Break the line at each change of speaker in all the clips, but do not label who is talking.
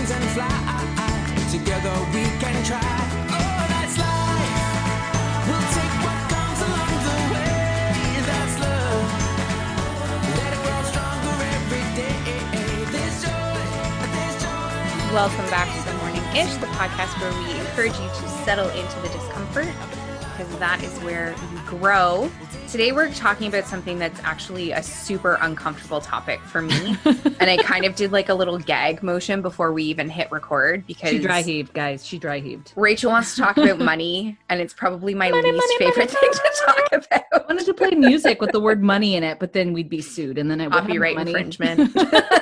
wings and fly. Together we can try. Oh, that's life. We'll take what comes along the way. That's love. Let it grow stronger every day. There's joy.
Welcome back to The Morning-ish, the podcast where we encourage you to settle into the discomfort because that is where you grow. Today we're talking about something that's actually a super uncomfortable topic for me. And I kind of did like a little gag motion before we even hit record because
she dry heaved, guys. She dry heaved.
Rachel wants to talk about money, and it's probably my least favorite thing to talk about.
I wanted to play music with the word money in it, but then we'd be sued, and then I would
Copyright
have money.
infringement.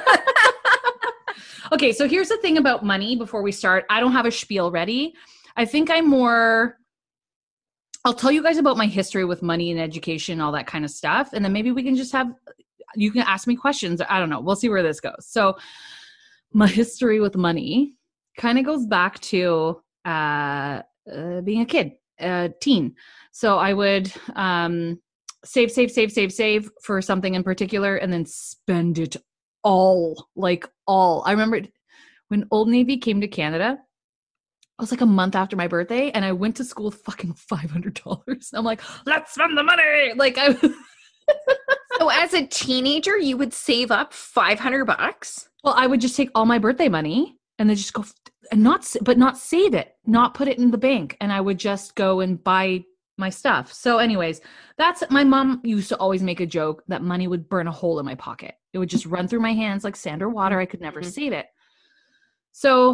Okay, so here's the thing about money before we start. I don't have a spiel ready. I think I'll tell you guys about my history with money and education, all that kind of stuff. And then maybe we can just you can ask me questions. I don't know. We'll see where this goes. So my history with money kind of goes back to being a kid, a teen. So I would save for something in particular and then spend it all. I remember when Old Navy came to Canada, it was like a month after my birthday, and I went to school with fucking $500. I'm like, let's spend the money.
So as a teenager, you would save up $500?
Well, I would just take all my birthday money and then just go and not save it, not put it in the bank. And I would just go and buy my stuff. So anyways, my mom used to always make a joke that money would burn a hole in my pocket. It would just run through my hands like sand or water. I could never save it. So,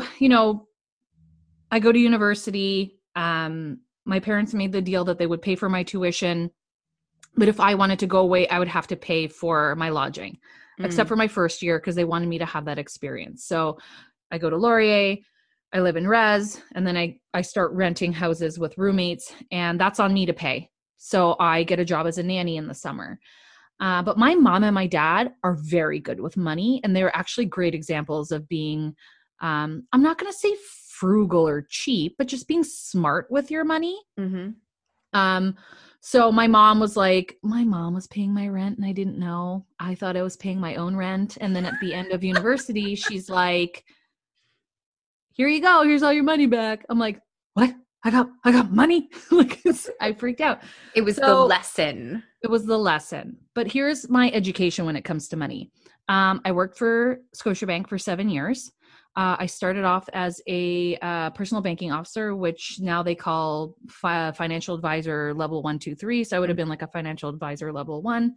I go to university. My parents made the deal that they would pay for my tuition, but if I wanted to go away, I would have to pay for my lodging, except for my first year because they wanted me to have that experience. So I go to Laurier, I live in res, and then I start renting houses with roommates, and that's on me to pay. So I get a job as a nanny in the summer. But my mom and my dad are very good with money, and they're actually great examples of being, I'm not going to say frugal or cheap, but just being smart with your money. Mm-hmm. So my mom was paying my rent and I didn't know. I thought I was paying my own rent. And then at the end of university, she's like, here you go. Here's all your money back. I'm like, what? I got money. I freaked out.
It was the lesson.
It was the lesson. But here's my education when it comes to money. I worked for Scotiabank for 7 years. I started off as a personal banking officer, which now they call financial advisor level 1, 2, 3. So I would have been like a financial advisor level 1.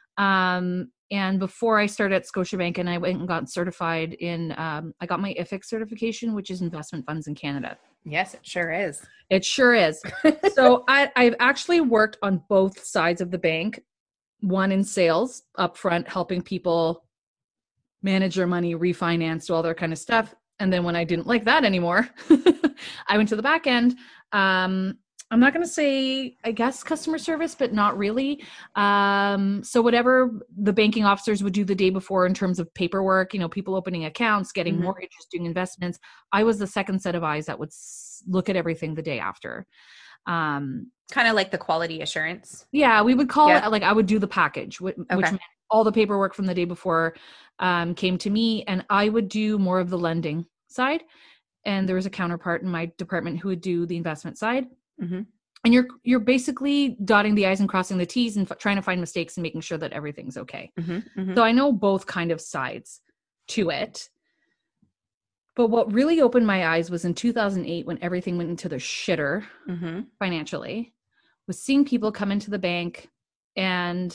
And before I started at Scotiabank, and I went and got certified in, I got my IFIC certification, which is investment funds in Canada.
Yes, it sure is.
It sure is. So I've actually worked on both sides of the bank, one in sales up front, helping people manage their money, refinance, do all that kind of stuff. And then when I didn't like that anymore, I went to the back end. I'm not going to say, I guess, customer service, but not really. So whatever the banking officers would do the day before in terms of paperwork, people opening accounts, getting mortgages, doing investments, I was the second set of eyes that would look at everything the day after.
Kind of like the quality assurance.
Yeah, we would call it, I would do the package, which meant all the paperwork from the day before came to me, and I would do more of the lending side. And there was a counterpart in my department who would do the investment side. Mm-hmm. And you're basically dotting the I's and crossing the T's and trying to find mistakes and making sure that everything's okay. Mm-hmm. Mm-hmm. So I know both kind of sides to it. But what really opened my eyes was in 2008 when everything went into the shitter financially, was seeing people come into the bank and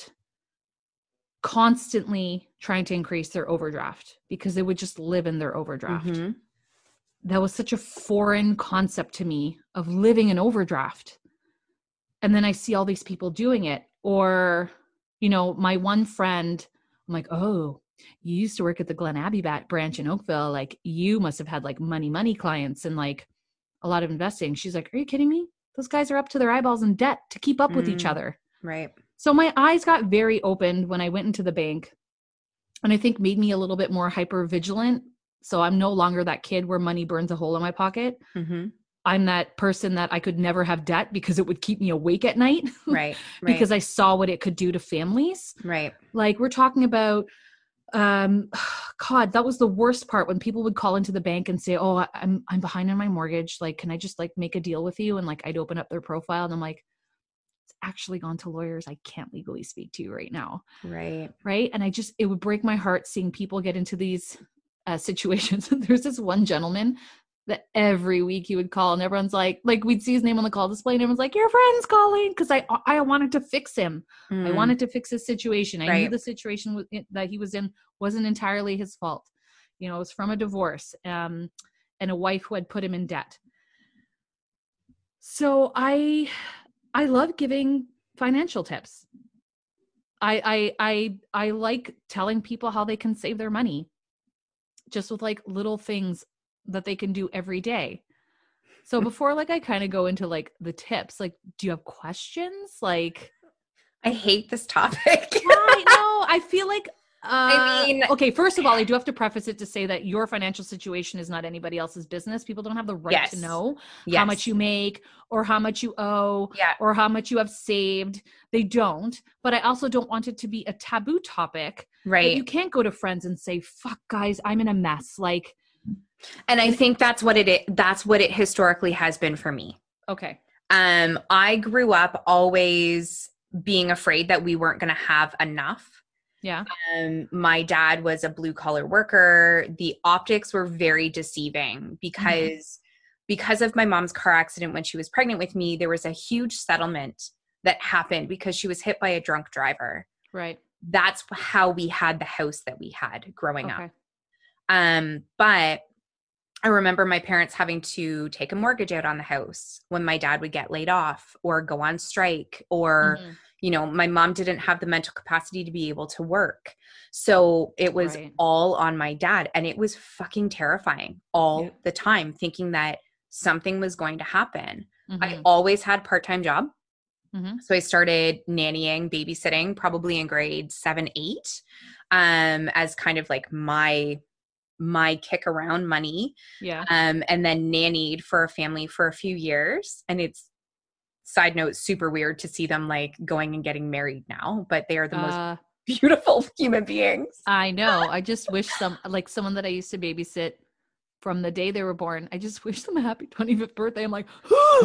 constantly trying to increase their overdraft because they would just live in their overdraft. Mm-hmm. That was such a foreign concept to me of living in overdraft. And then I see all these people doing it. Or, my one friend, I'm like, oh, you used to work at the Glen Abbey branch in Oakville. Like, you must have had like money clients and like a lot of investing. She's like, are you kidding me? Those guys are up to their eyeballs in debt to keep up with each other.
Right.
So my eyes got very opened when I went into the bank, and I think made me a little bit more hyper vigilant. So I'm no longer that kid where money burns a hole in my pocket. Mm-hmm. I'm that person that I could never have debt because it would keep me awake at night.
Right.
Because I saw what it could do to families.
Right.
Like, we're talking about God, that was the worst part when people would call into the bank and say, "Oh, I'm behind on my mortgage. Like, can I just like make a deal with you?" And like, I'd open up their profile and I'm like, it's actually gone to lawyers. I can't legally speak to you right now.
Right.
Right. And it would break my heart seeing people get into these situations. There's this one gentleman that every week he would call and everyone's like we'd see his name on the call display and everyone's like, your friend's calling. Cause I wanted to fix him. I wanted to fix his situation. I knew the situation that he was in wasn't entirely his fault. You know, it was from a divorce, and a wife who had put him in debt. So I love giving financial tips. I like telling people how they can save their money just with like little things that they can do every day. So before like I kind of go into like the tips, like, do you have questions? Like,
I hate this topic.
I know. I feel like
I mean,
okay, first of all, I do have to preface it to say that your financial situation is not anybody else's business. People don't have the right to know how much you make or how much you owe or how much you have saved. They don't. But I also don't want it to be a taboo topic.
Right.
You can't go to friends and say, fuck guys, I'm in a mess. Like,
and I think that's what it historically has been for me.
Okay.
I grew up always being afraid that we weren't going to have enough.
Yeah.
My dad was a blue collar worker. The optics were very deceiving because of my mom's car accident when she was pregnant with me. There was a huge settlement that happened because she was hit by a drunk driver.
Right.
That's how we had the house that we had growing up. But I remember my parents having to take a mortgage out on the house when my dad would get laid off or go on strike or, you know, my mom didn't have the mental capacity to be able to work. So it was all on my dad. And it was fucking terrifying all the time, thinking that something was going to happen. I always had a part-time job. So I started nannying, babysitting, probably in grade 7, 8, as kind of like my kick around money. And then nannied for a family for a few years. And it's, side note, super weird to see them like going and getting married now, but they are the most beautiful human beings. I
know. I just wish someone that I used to babysit from the day they were born, I just wish them a happy 25th birthday. I'm like,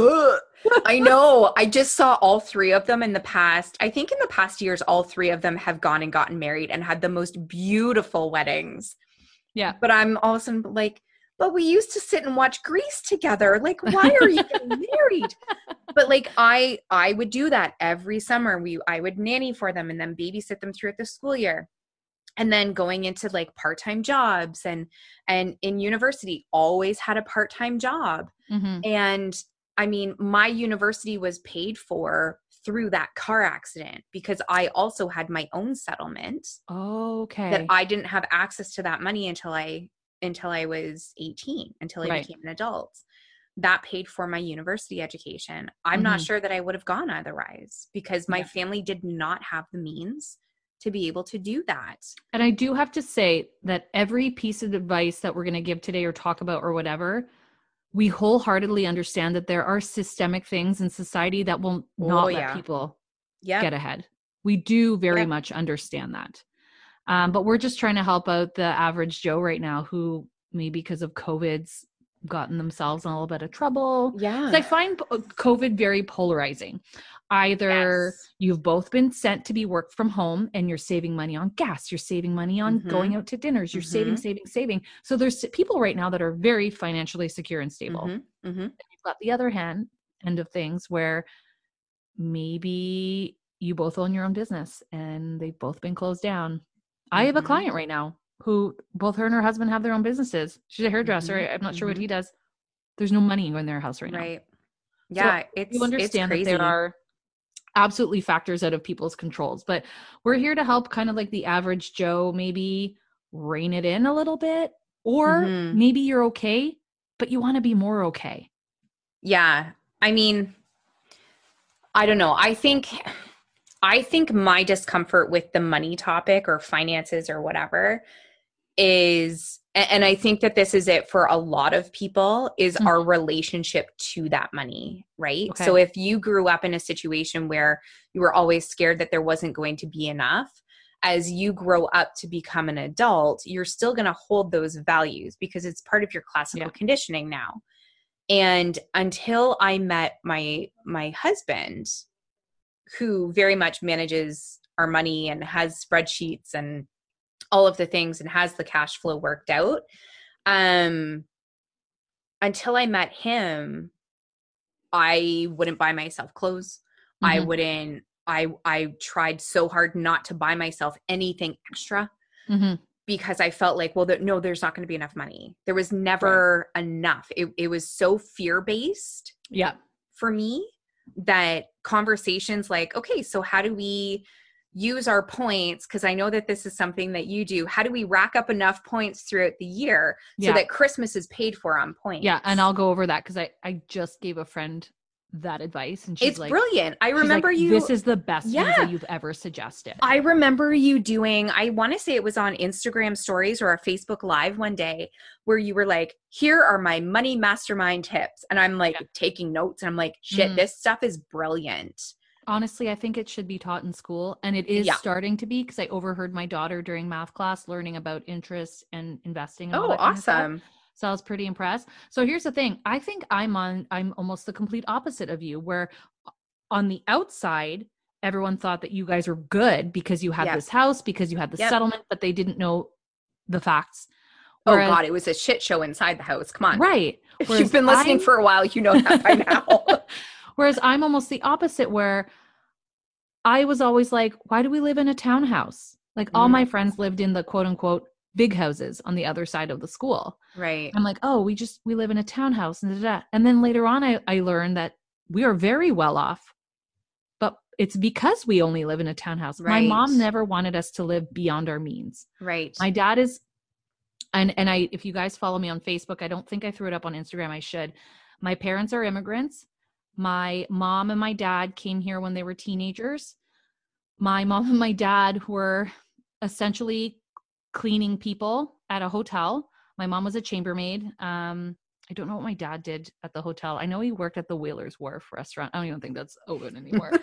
I know. I just saw all 3 of them in the past years, all 3 of them have gone and gotten married and had the most beautiful weddings.
Yeah.
But I'm all of a sudden like, but we used to sit and watch Grease together. Like, why are you getting married? But like, I would do that every summer. I would nanny for them and then babysit them throughout the school year. And then going into like part-time jobs and in university, always had a part-time job. And I mean, my university was paid for through that car accident because I also had my own settlement. That I didn't have access to that money until I was 18, until I became an adult. That paid for my university education. I'm not sure that I would have gone otherwise because my family did not have the means to be able to do that.
And I do have to say that every piece of advice that we're going to give today or talk about or whatever, we wholeheartedly understand that there are systemic things in society that will not let people get ahead. We do very much understand that. But we're just trying to help out the average Joe right now who maybe because of COVID's gotten themselves in a little bit of trouble.
Yeah.
So I find COVID very polarizing. Either you've both been sent to be work from home and you're saving money on gas, you're saving money on going out to dinners, you're saving. So there's people right now that are very financially secure and stable. And you've got the other end of things where maybe you both own your own business and they've both been closed down. I have a client right now who both her and her husband have their own businesses. She's a hairdresser. I'm not sure what he does. There's no money in their house right now.
Right. Yeah.
So you understand that there are absolutely factors out of people's controls, but we're here to help kind of like the average Joe maybe rein it in a little bit, or maybe you're okay, but you want to be more okay.
Yeah. I mean, I don't know. I think my discomfort with the money topic or finances or whatever is, and I think that this is it for a lot of people, is our relationship to that money, right? Okay. So if you grew up in a situation where you were always scared that there wasn't going to be enough, as you grow up to become an adult, you're still going to hold those values because it's part of your classical conditioning now. And until I met my husband, who very much manages our money and has spreadsheets and all of the things and has the cash flow worked out, until I met him, I wouldn't buy myself clothes.
Mm-hmm.
I tried so hard not to buy myself anything extra because I felt like, well, no, there's not going to be enough money. There was never enough. It was so fear-based for me that conversations like, okay, so how do we use our points? Because I know that this is something that you do. How do we rack up enough points throughout the year so that Christmas is paid for on points?
Yeah. And I'll go over that because I just gave a friend that advice and she's
it's brilliant. I remember
this is the best visa you've ever suggested.
I remember you doing, I want to say it was on Instagram stories or a Facebook live one day where you were like, here are my money mastermind tips. And I'm like taking notes and I'm like, shit, this stuff is brilliant.
Honestly, I think it should be taught in school, and it is starting to be because I overheard my daughter during math class learning about interest and investing. And all that kind of stuff. So I was pretty impressed. So here's the thing. I think I'm almost the complete opposite of you, where on the outside, everyone thought that you guys were good because you had this house, because you had the settlement, but they didn't know the facts.
Whereas, oh God, it was a shit show inside the house. Come on.
Right.
If you've been listening for a while, you know that by now.
Whereas I'm almost the opposite, where I was always like, why do we live in a townhouse? Like all my friends lived in the quote unquote big houses on the other side of the school.
Right.
I'm like, oh, we live in a townhouse. And then later on, I learned that we are very well off, but it's because we only live in a townhouse. Right. My mom never wanted us to live beyond our means.
Right.
My dad is, and if you guys follow me on Facebook, I don't think I threw it up on Instagram. I should. My parents are immigrants. My mom and my dad came here when they were teenagers. My mom and my dad were essentially cleaning people at a hotel. My mom was a chambermaid. I don't know what my dad did at the hotel. I know he worked at the Whalers Wharf restaurant. I don't even think that's open anymore.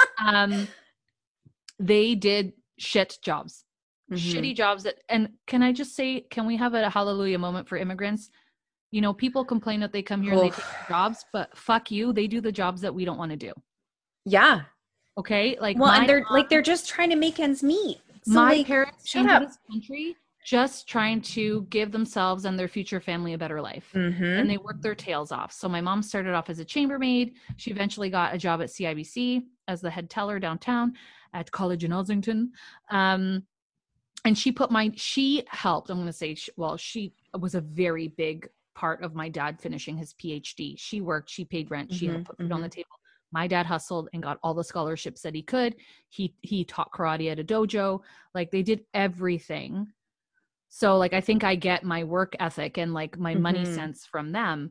They did shit jobs, shitty jobs and can I just say, can we have a hallelujah moment for immigrants? You know, people complain that they come here and they take jobs, but fuck you. They do the jobs that we don't want to do.
Yeah.
Okay. Like,
well, and they're just trying to make ends meet.
So my parents came to this country just trying to give themselves and their future family a better life. And they worked their tails off. So my mom started off as a chambermaid. She eventually got a job at CIBC as the head teller downtown at College in Ossington. And she helped, I'm going to say, she was a very big part of my dad finishing his PhD. She worked, she paid rent, she helped put food on the table. My dad hustled and got all the scholarships that he could. He taught karate at a dojo. Like, they did everything. So like, I think I get my work ethic and like my money sense from them.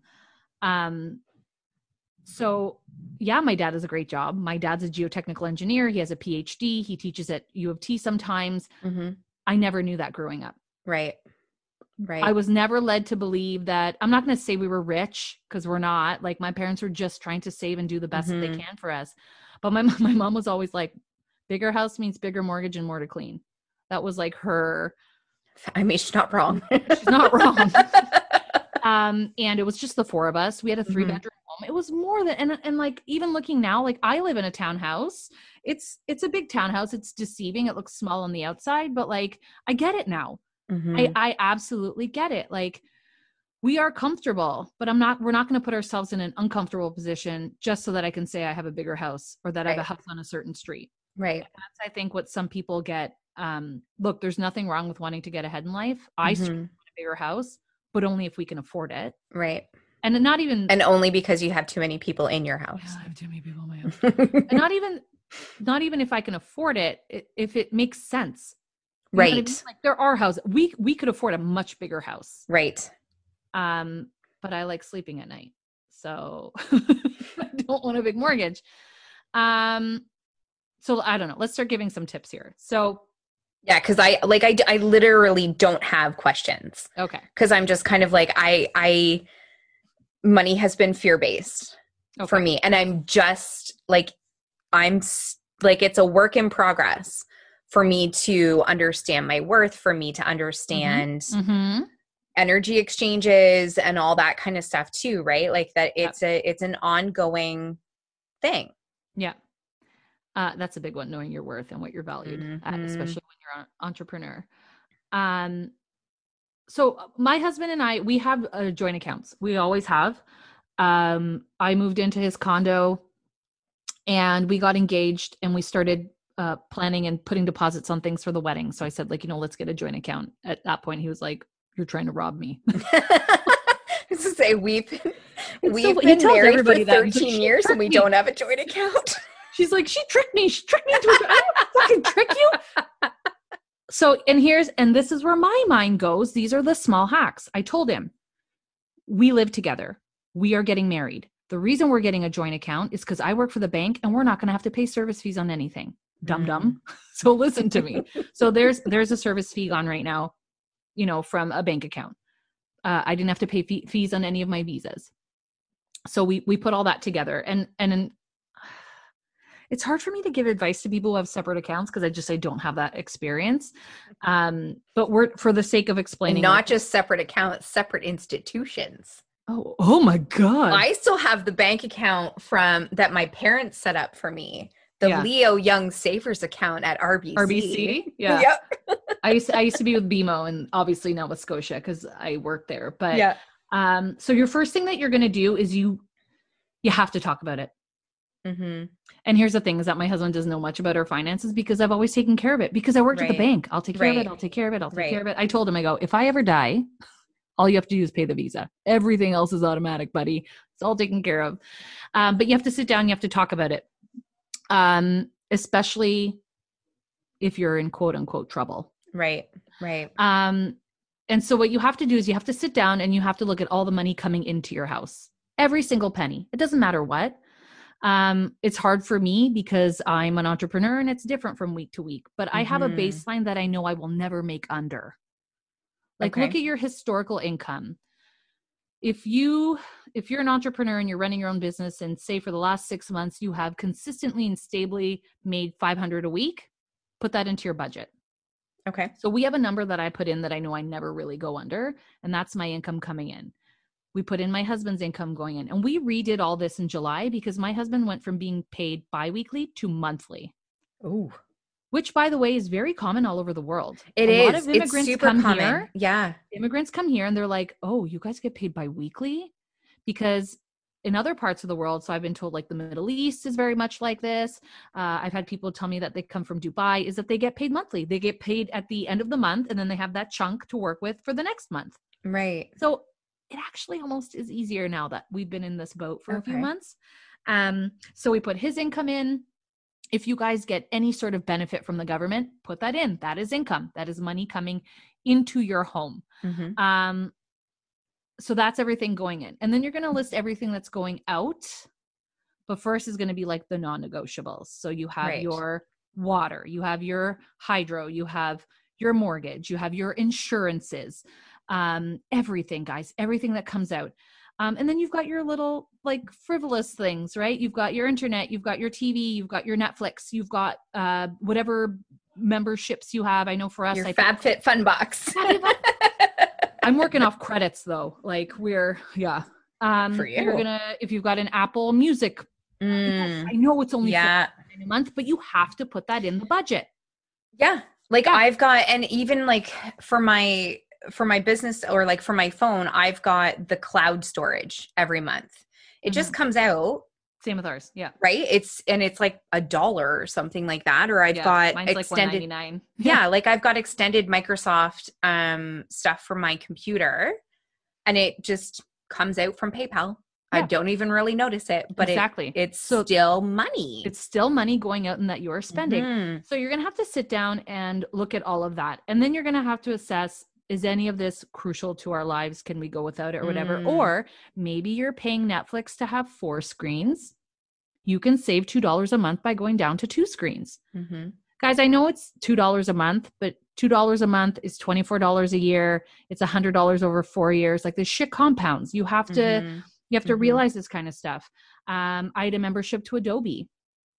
So yeah, my dad has a great job. My dad's a geotechnical engineer. He has a PhD. He teaches at U of T sometimes. I never knew that growing up.
Right.
I was never led to believe that. I'm not going to say we were rich, because we're not. Like, my parents were just trying to save and do the best that they can for us. But my mom was always like, bigger house means bigger mortgage and more to clean. That was like her.
I mean, she's not wrong.
She's not wrong. And it was just the four of us. We had a 3-bedroom home. It was more than, and like, even looking now, like, I live in a townhouse. It's a big townhouse. It's deceiving. It looks small on the outside, but like, I get it now. I absolutely get it. Like, we are comfortable, but we're not going to put ourselves in an uncomfortable position just so that I can say I have a bigger house or that I have a house on a certain street.
Right.
And that's, I think, what some people get. Look, there's nothing wrong with wanting to get ahead in life. I still want a bigger house, but only if we can afford it.
Right.
And
and only because you have too many people in your house.
Yeah, I have too many people in my house. And not even if I can afford it, if it makes sense. You know what I mean? Like, there are houses. We could afford a much bigger house.
Right.
But I like sleeping at night. So I don't want a big mortgage. So I don't know. Let's start giving some tips here. So
yeah, because I literally don't have questions.
Okay.
Because I'm just kind of like, money has been fear-based for me. And I'm just like, it's a work in progress for me to understand my worth, for me to understand
Mm-hmm.
energy exchanges and all that kind of stuff too, right? Like that
Yep.
it's an ongoing thing.
Yeah. That's a big one, knowing your worth and what you're valued at,
Mhm.
especially when you're an entrepreneur. So my husband and I, we have joint accounts. We always have. I moved into his condo and we got engaged and we started planning and putting deposits on things for the wedding. So I said, like, let's get a joint account. At that point, he was like, "You're trying to rob me."
To say we've
He
been
tells
married for
everybody that. He's like,
13
"She
years and
tricked
we
me."
don't have a joint account.
She's like, "She tricked me. She tricked me into it. I don't fucking trick you." So, and this is where my mind goes. These are the small hacks. I told him, we live together. We are getting married. The reason we're getting a joint account is because I work for the bank and we're not going to have to pay service fees on anything. Dum. So listen to me. So there's a service fee on right now, from a bank account. I didn't have to pay fees on any of my visas. So we put all that together, and it's hard for me to give advice to people who have separate accounts because I don't have that experience. But we're, for the sake of explaining,
And not just separate accounts, separate institutions.
Oh my God.
I still have the bank account that my parents set up for me. The
Yeah.
Leo Young Savers account at RBC.
RBC? Yeah.
Yep.
I used to be with BMO and obviously Nova Scotia because I work there. But
Yeah.
So your first thing that you're going to do is you have to talk about it.
Mm-hmm.
And here's the thing, is that my husband doesn't know much about our finances because I've always taken care of it, because I worked at the
Right.
bank. I'll take care of
Right.
it. I'll take care of it. I'll take
Right.
care of it. I told him, I go, if I ever die, all you have to do is pay the visa. Everything else is automatic, buddy. It's all taken care of. But you have to sit down. You have to talk about it. Especially if you're in quote unquote trouble.
Right. Right.
And so what you have to do is you have to sit down and you have to look at all the money coming into your house. Every single penny. It doesn't matter what. It's hard for me because I'm an entrepreneur and it's different from week to week, but I have a
Mhm.
baseline that I know I will never make under. Like,
Okay.
look at your historical income. If you're an entrepreneur and you're running your own business, and say for the last 6 months, you have consistently and stably made $500 a week, put that into your budget.
Okay.
So we have a number that I put in that I know I never really go under, and that's my income coming in. We put in my husband's income going in, and we redid all this in July because my husband went from being paid biweekly to monthly.
Ooh.
Which, by the way, is very common all over the world.
It
A
is.
lot of immigrants
it's super
come
common.
here.
Yeah.
Immigrants come here and they're like, "Oh, you guys get paid biweekly?" Because in other parts of the world, so I've been told, like the Middle East is very much like this. I've had people tell me that they come from Dubai, is that they get paid monthly. They get paid at the end of the month, and then they have that chunk to work with for the next month.
Right.
So it actually almost is easier now that we've been in this boat for a few
Okay.
months. So we put his income in. If you guys get any sort of benefit from the government, put that in. That is income. That is money coming into your home.
Mm-hmm.
So that's everything going in. And then you're going to list everything that's going out. But first is going to be like the non-negotiables. So you have
Right.
your water, you have your hydro, you have your mortgage, you have your insurances, everything, guys, everything that comes out. And then you've got your little like frivolous things, right? You've got your internet, you've got your TV, you've got your Netflix, you've got whatever memberships you have. I know for us,
Your FabFitFun box.
I'm working off credits though. Like
For you.
You're gonna, if you've got an Apple Music,
Mm.
I know it's only
Yeah.
$49 a month, but you have to put that in the budget.
Yeah. Like
Yeah.
I've got, and even like for my business or like for my phone, I've got the cloud storage every month. It just comes out,
Same with ours. Yeah.
right? It's like $1 or something like that. Or I've
Yeah,
got
mine's like
extended,
$1.99.
yeah, like I've got extended Microsoft stuff for my computer, and it just comes out from PayPal. I
Yeah.
don't even really notice it, but
Exactly.
it's
So
still money.
it's still money going out and that you're spending.
Mhm.
So you're going to have to sit down and look at all of that. And then you're going to have to assess, is any of this crucial to our lives? Can we go without it or whatever?
Mm.
Or maybe you're paying Netflix to have 4 screens. You can save $2 a month by going down to 2 screens.
Mhm.
Guys, I know it's $2 a month, but $2 a month is $24 a year. It's $100 over 4 years. Like, this shit compounds. You have to
Mhm.
You have to
Mhm.
realize this kind of stuff. I had a membership to Adobe.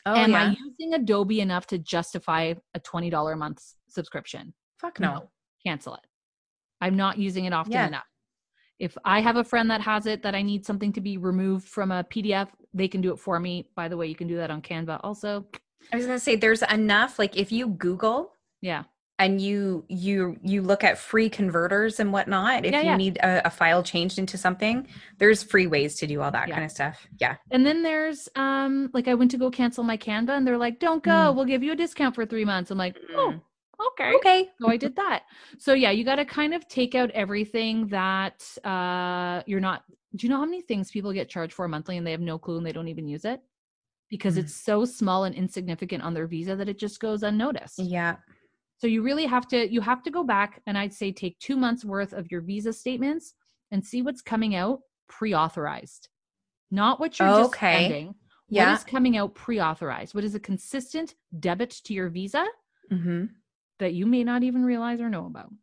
Oh,
Am
yeah.
I using Adobe enough to justify a $20 a month subscription?
Fuck no.
Cancel it. I'm not using it often
Yeah.
enough. If I have a friend that has it that I need something to be removed from a PDF, they can do it for me. By the way, you can do that on Canva also.
I was going to say there's enough, like if you Google
Yeah.
and you look at free converters and whatnot, if
Yeah,
you
yeah.
need a file changed into something, there's free ways to do all that
Yeah.
kind of stuff. Yeah.
And then there's like I went to go cancel my Canva and they're like, don't go, we'll give you a discount for 3 months. I'm like, oh, okay.
Okay.
So I did that. So yeah, you got to kind of take out everything that you're not. Do you know how many things people get charged for monthly and they have no clue and they don't even use it? Because it's so small and insignificant on their visa that it just goes unnoticed.
Yeah.
So you really have to go back and I'd say take 2 months worth of your visa statements and see what's coming out pre-authorized. Not what you're just spending.
Yeah.
What is coming out pre-authorized? What is a consistent debit to your visa that you may not even realize or know about?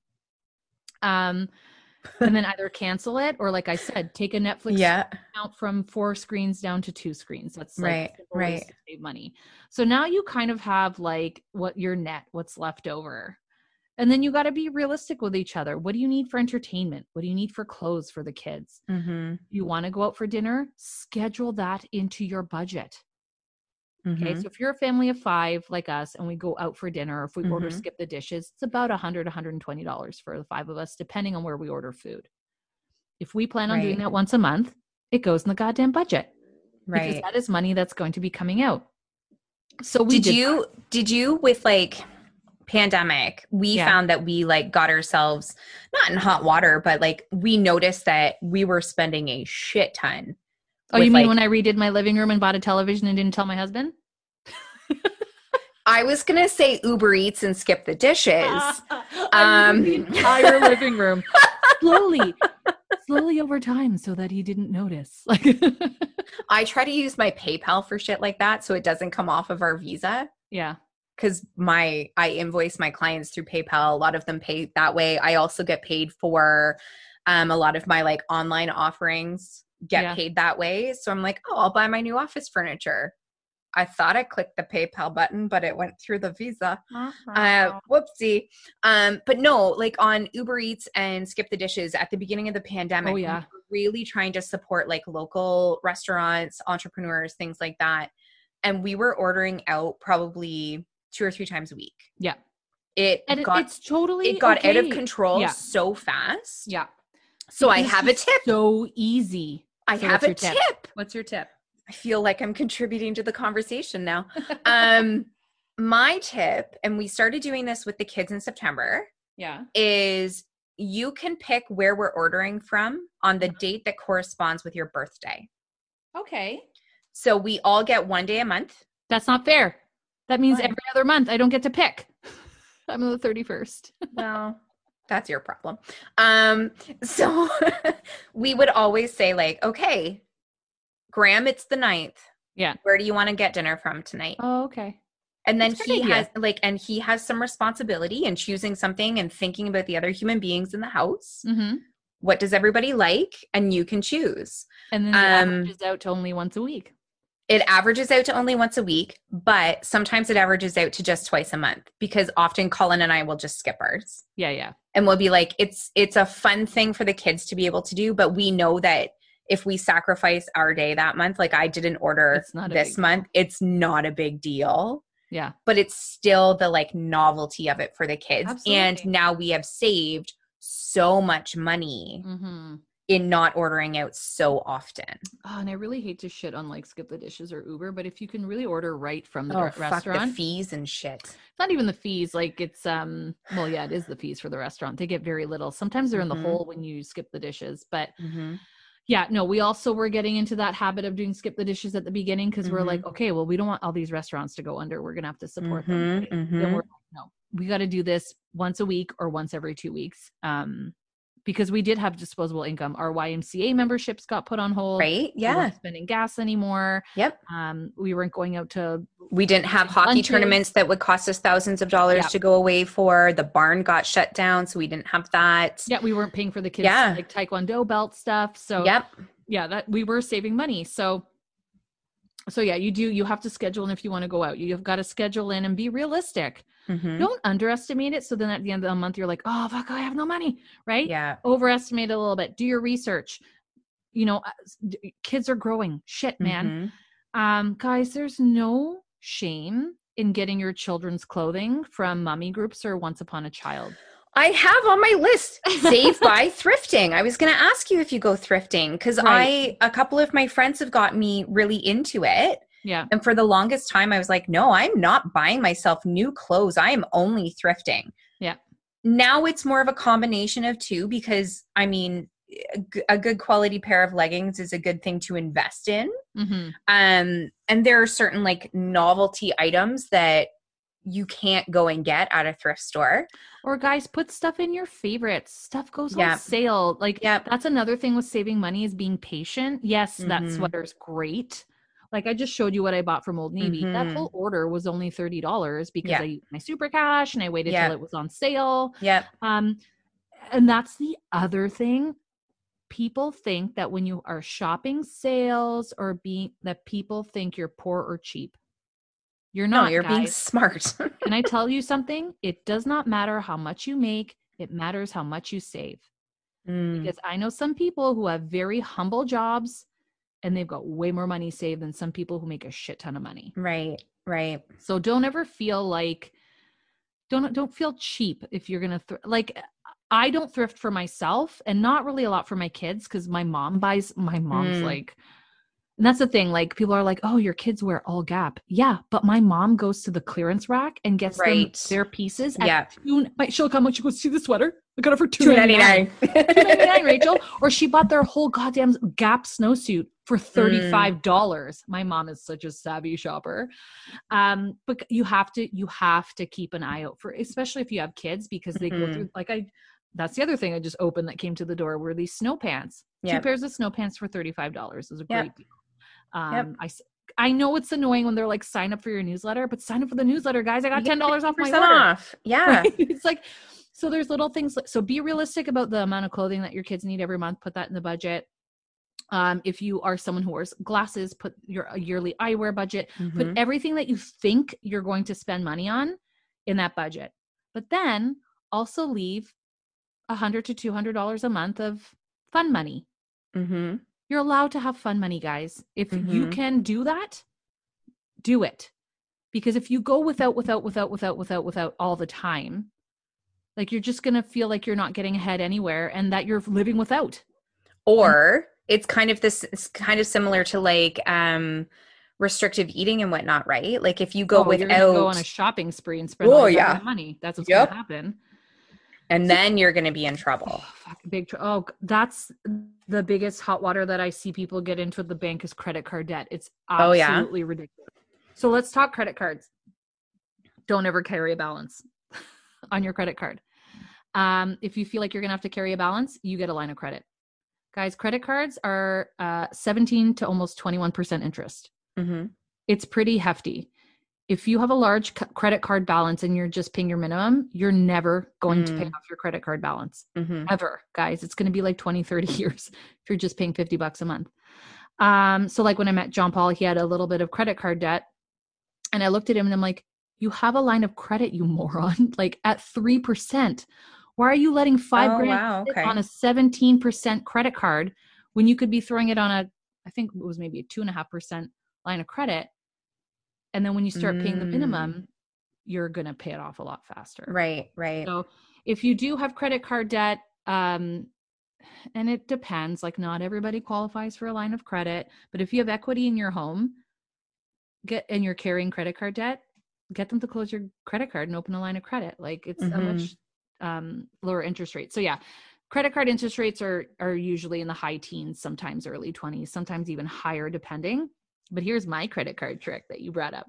And then either cancel it or, like I said, take a Netflix account from 4 screens down to 2 screens. That's like ways to save money. So now you kind of have like what your net, what's left over. And then you got to be realistic with each other. What do you need for entertainment? What do you need for clothes for the kids? You want to go out for dinner? Schedule that into your budget. Okay. So if you're a family of 5 like us and we go out for dinner, or if we order Skip the Dishes, it's about $100, $120 for the 5 of us, depending on where we order food. If we plan on doing that once a month, it goes in the goddamn budget. Because that is money that's going to be coming out. So we
did you with like pandemic, we found that we like got ourselves not in hot water, but like we noticed that we were spending a shit ton.
Oh, you mean when I redid my living room and bought a television and didn't tell my husband?
I was going to say Uber Eats and Skip the Dishes.
The entire living room. Slowly over time so that he didn't notice. Like
I try to use my PayPal for shit like that so it doesn't come off of our visa.
Yeah.
Because I invoice my clients through PayPal. A lot of them pay that way. I also get paid for a lot of my like online offerings get paid that way. So I'm like, oh, I'll buy my new office furniture. I thought I clicked the PayPal button, but it went through the Visa. Whoopsie. But no, like on Uber Eats and Skip the Dishes at the beginning of the pandemic, we were really trying to support like local restaurants, entrepreneurs, things like that. And we were ordering out probably 2 or 3 times a week.
Yeah.
It got out of control so fast.
Yeah.
So I have a tip.
So easy.
I have a tip.
What's your tip?
I feel like I'm contributing to the conversation now. My tip, and we started doing this with the kids in September, is you can pick where we're ordering from on the date that corresponds with your birthday.
Okay.
So we all get 1 day a month.
That's not fair. That means every other month I don't get to pick. I'm on the 31st.
Well, that's your problem. So we would always say like, okay, Graham, it's the 9th.
Yeah.
Where do you want to get dinner from tonight?
Oh, okay.
And then he has some responsibility in choosing something and thinking about the other human beings in the house. What does everybody like? And you can choose.
And then it averages out to only once a week.
It averages out to only once a week, but sometimes it averages out to just twice a month because often Colin and I will just skip ours.
Yeah, yeah.
And we'll be like, it's a fun thing for the kids to be able to do, but we know that if we sacrifice our day that month, like I didn't order this month, it's not a big deal.
Yeah.
But it's still the like novelty of it for the kids.
Absolutely.
And now we have saved so much money in not ordering out so often.
Oh, and I really hate to shit on like Skip the Dishes or Uber, but if you can really order right from the restaurant.
Fuck the fees and shit.
It's not even the fees. Like it's, well, yeah, it is the fees for the restaurant. They get very little. Sometimes they're in the hole when you skip the dishes, but yeah, no, we also were getting into that habit of doing Skip the Dishes at the beginning because we're like, okay, well, we don't want all these restaurants to go under. We're going to have to support them. Right? Then we're like, no, we got to do this once a week or once every 2 weeks. Because we did have disposable income. Our YMCA memberships got put on hold.
Right. Yeah.
We weren't spending gas anymore.
Yep.
We weren't going out to.
We didn't have hockey tournaments that would cost us thousands of dollars to go away for. The barn got shut down, so we didn't have that.
Yeah, we weren't paying for the kids like Taekwondo belt stuff. So yeah, that we were saving money. So So yeah, you have to schedule. And if you want to go out, you've got to schedule in and be realistic.
Mhm.
Don't underestimate it. So then at the end of the month, you're like, oh, fuck, I have no money. Right.
Yeah.
Overestimate it a little bit. Do your research. Kids are growing. Shit, man.
Mhm.
Guys, there's no shame in getting your children's clothing from mommy groups or Once Upon a Child.
I have on my list save by thrifting. I was going to ask you if you go thrifting because
Right.
a couple of my friends have got me really into it.
Yeah.
And for the longest time, I was like, no, I'm not buying myself new clothes. I am only thrifting.
Yeah.
Now it's more of a combination of two because, I mean, a good quality pair of leggings is a good thing to invest in.
Mm-hmm.
And there are certain like novelty items that you can't go and get at a thrift store.
Or guys, put stuff in your favorites. Stuff goes
Yeah.
on sale. Like
Yep.
that's another thing with saving money is being patient. Yes, that
Mhm.
sweater's great. Like I just showed you what I bought from Old Navy. That
Mhm.
whole order was only $30 because
Yeah.
I used my super cash and I waited
Yeah.
till it was on sale.
Yep.
And that's the other thing. People think that when you are shopping sales or that people think you're poor or cheap. You're
No,
not,
you're being
guys.
smart.
Can I tell you something? It does not matter how much you make. It matters how much you save. Because I know some people who have very humble jobs and they've got way more money saved than some people who make a shit ton of money.
Right. Right.
So don't ever feel like don't feel cheap if you're going to I don't thrift for myself and not really a lot for my kids because my mom's like, and that's the thing. Like people are like, oh, your kids wear all Gap. Yeah. But my mom goes to the clearance rack and gets them
Right.
their pieces.
Yeah.
She'll come when she goes, see the sweater? I got it for $2.99. $2.99, Rachel. Or she bought their whole goddamn Gap snowsuit for $35. My mom is such a savvy shopper. But you have to keep an eye out for, especially if you have kids, because they go through that's the other thing I just opened that came to the door were these snow pants.
Yep.
2 pairs of snow pants for $35 is a great
Yep.
deal.
Yep.
I know it's annoying when they're like, sign up for your newsletter, but sign up for the newsletter, guys. I got $10 off my
50%
order.
off. Yeah.
Right? It's like, so there's little things. So be realistic about the amount of clothing that your kids need every month. Put that in the budget. If you are someone who wears glasses, put your yearly eyewear budget, put
Mhm.
everything that you think you're going to spend money on in that budget. But then also leave $100 to $200 a month of fun money.
Mhm.
You're allowed to have fun money, guys. If you
Mhm.
can do that, do it. Because if you go without all the time, like you're just going to feel like you're not getting ahead anywhere and that you're living without.
Or it's kind of similar to like restrictive eating and whatnot, right? Like if you go
You're going to go on a
without,
shopping spree and spend all your goddamn money. That's what's going
Yep.
to happen.
and then you're going to be in trouble.
That's the biggest hot water that I see people get into at the bank is credit card debt. It's
Oh, yeah?
absolutely ridiculous. So let's talk credit cards. Don't ever carry a balance on your credit card. If you feel like you're going to have to carry a balance, you get a line of credit. Guys, credit cards are 17 to almost 21% interest.
Mhm.
It's pretty hefty. If you have a large credit card balance and you're just paying your minimum, you're never going to pay off your credit card balance.
Mhm.
Ever, guys. It's going to be like 20, 30 years if you're just paying $50 a month. So like when I met John Paul, he had a little bit of credit card debt. And I looked at him and I'm like, you have a line of credit, you moron, like at 3%. Why are you letting $5,000 sit on a 17% credit card when you could be throwing it on I think it was maybe a 2.5% line of credit. And then when you start paying the minimum, you're going to pay it off a lot faster.
Right. Right.
So if you do have credit card debt, and it depends, like not everybody qualifies for a line of credit, but if you have equity in your home, and you're carrying credit card debt, get them to close your credit card and open a line of credit. Like it's a much lower interest rate. So yeah, credit card interest rates are usually in the high teens, sometimes early 20s, sometimes even higher depending. But here's my credit card trick that you brought up.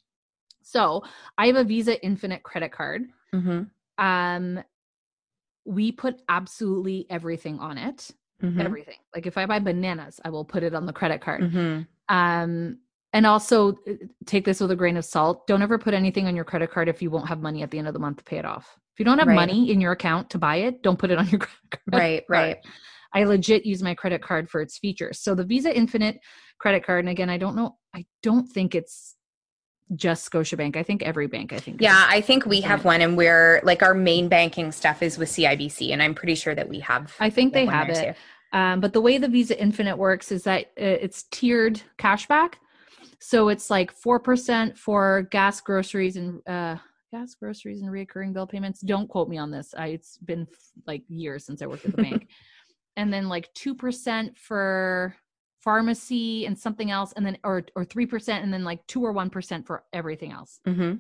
So I have a Visa Infinite credit card.
Mm-hmm.
We put absolutely everything on it. Everything. Like if I buy bananas, I will put it on the credit card. And also take this with a grain of salt. Don't ever put anything on your credit card if you won't have money at the end of the month to pay it off. If you don't have money in your account to buy it, don't put it on your credit card. Right. I legit use my credit card for its features. So the Visa Infinite credit card, and again, I don't know I don't think it's just Scotiabank. I think every bank,
Yeah, I think we have one, and we're like our main banking stuff is with CIBC, and I'm pretty sure that we have.
I think they
one
have
there
it. But the way the Visa Infinite works is that it's tiered cashback. So it's like 4% for gas, groceries, and reoccurring bill payments. Don't quote me on this. It's been like years since I worked at the bank. And then like 2% for pharmacy and something else, and then or 3%, and then like 2 or 1% for everything else.
Mm-hmm.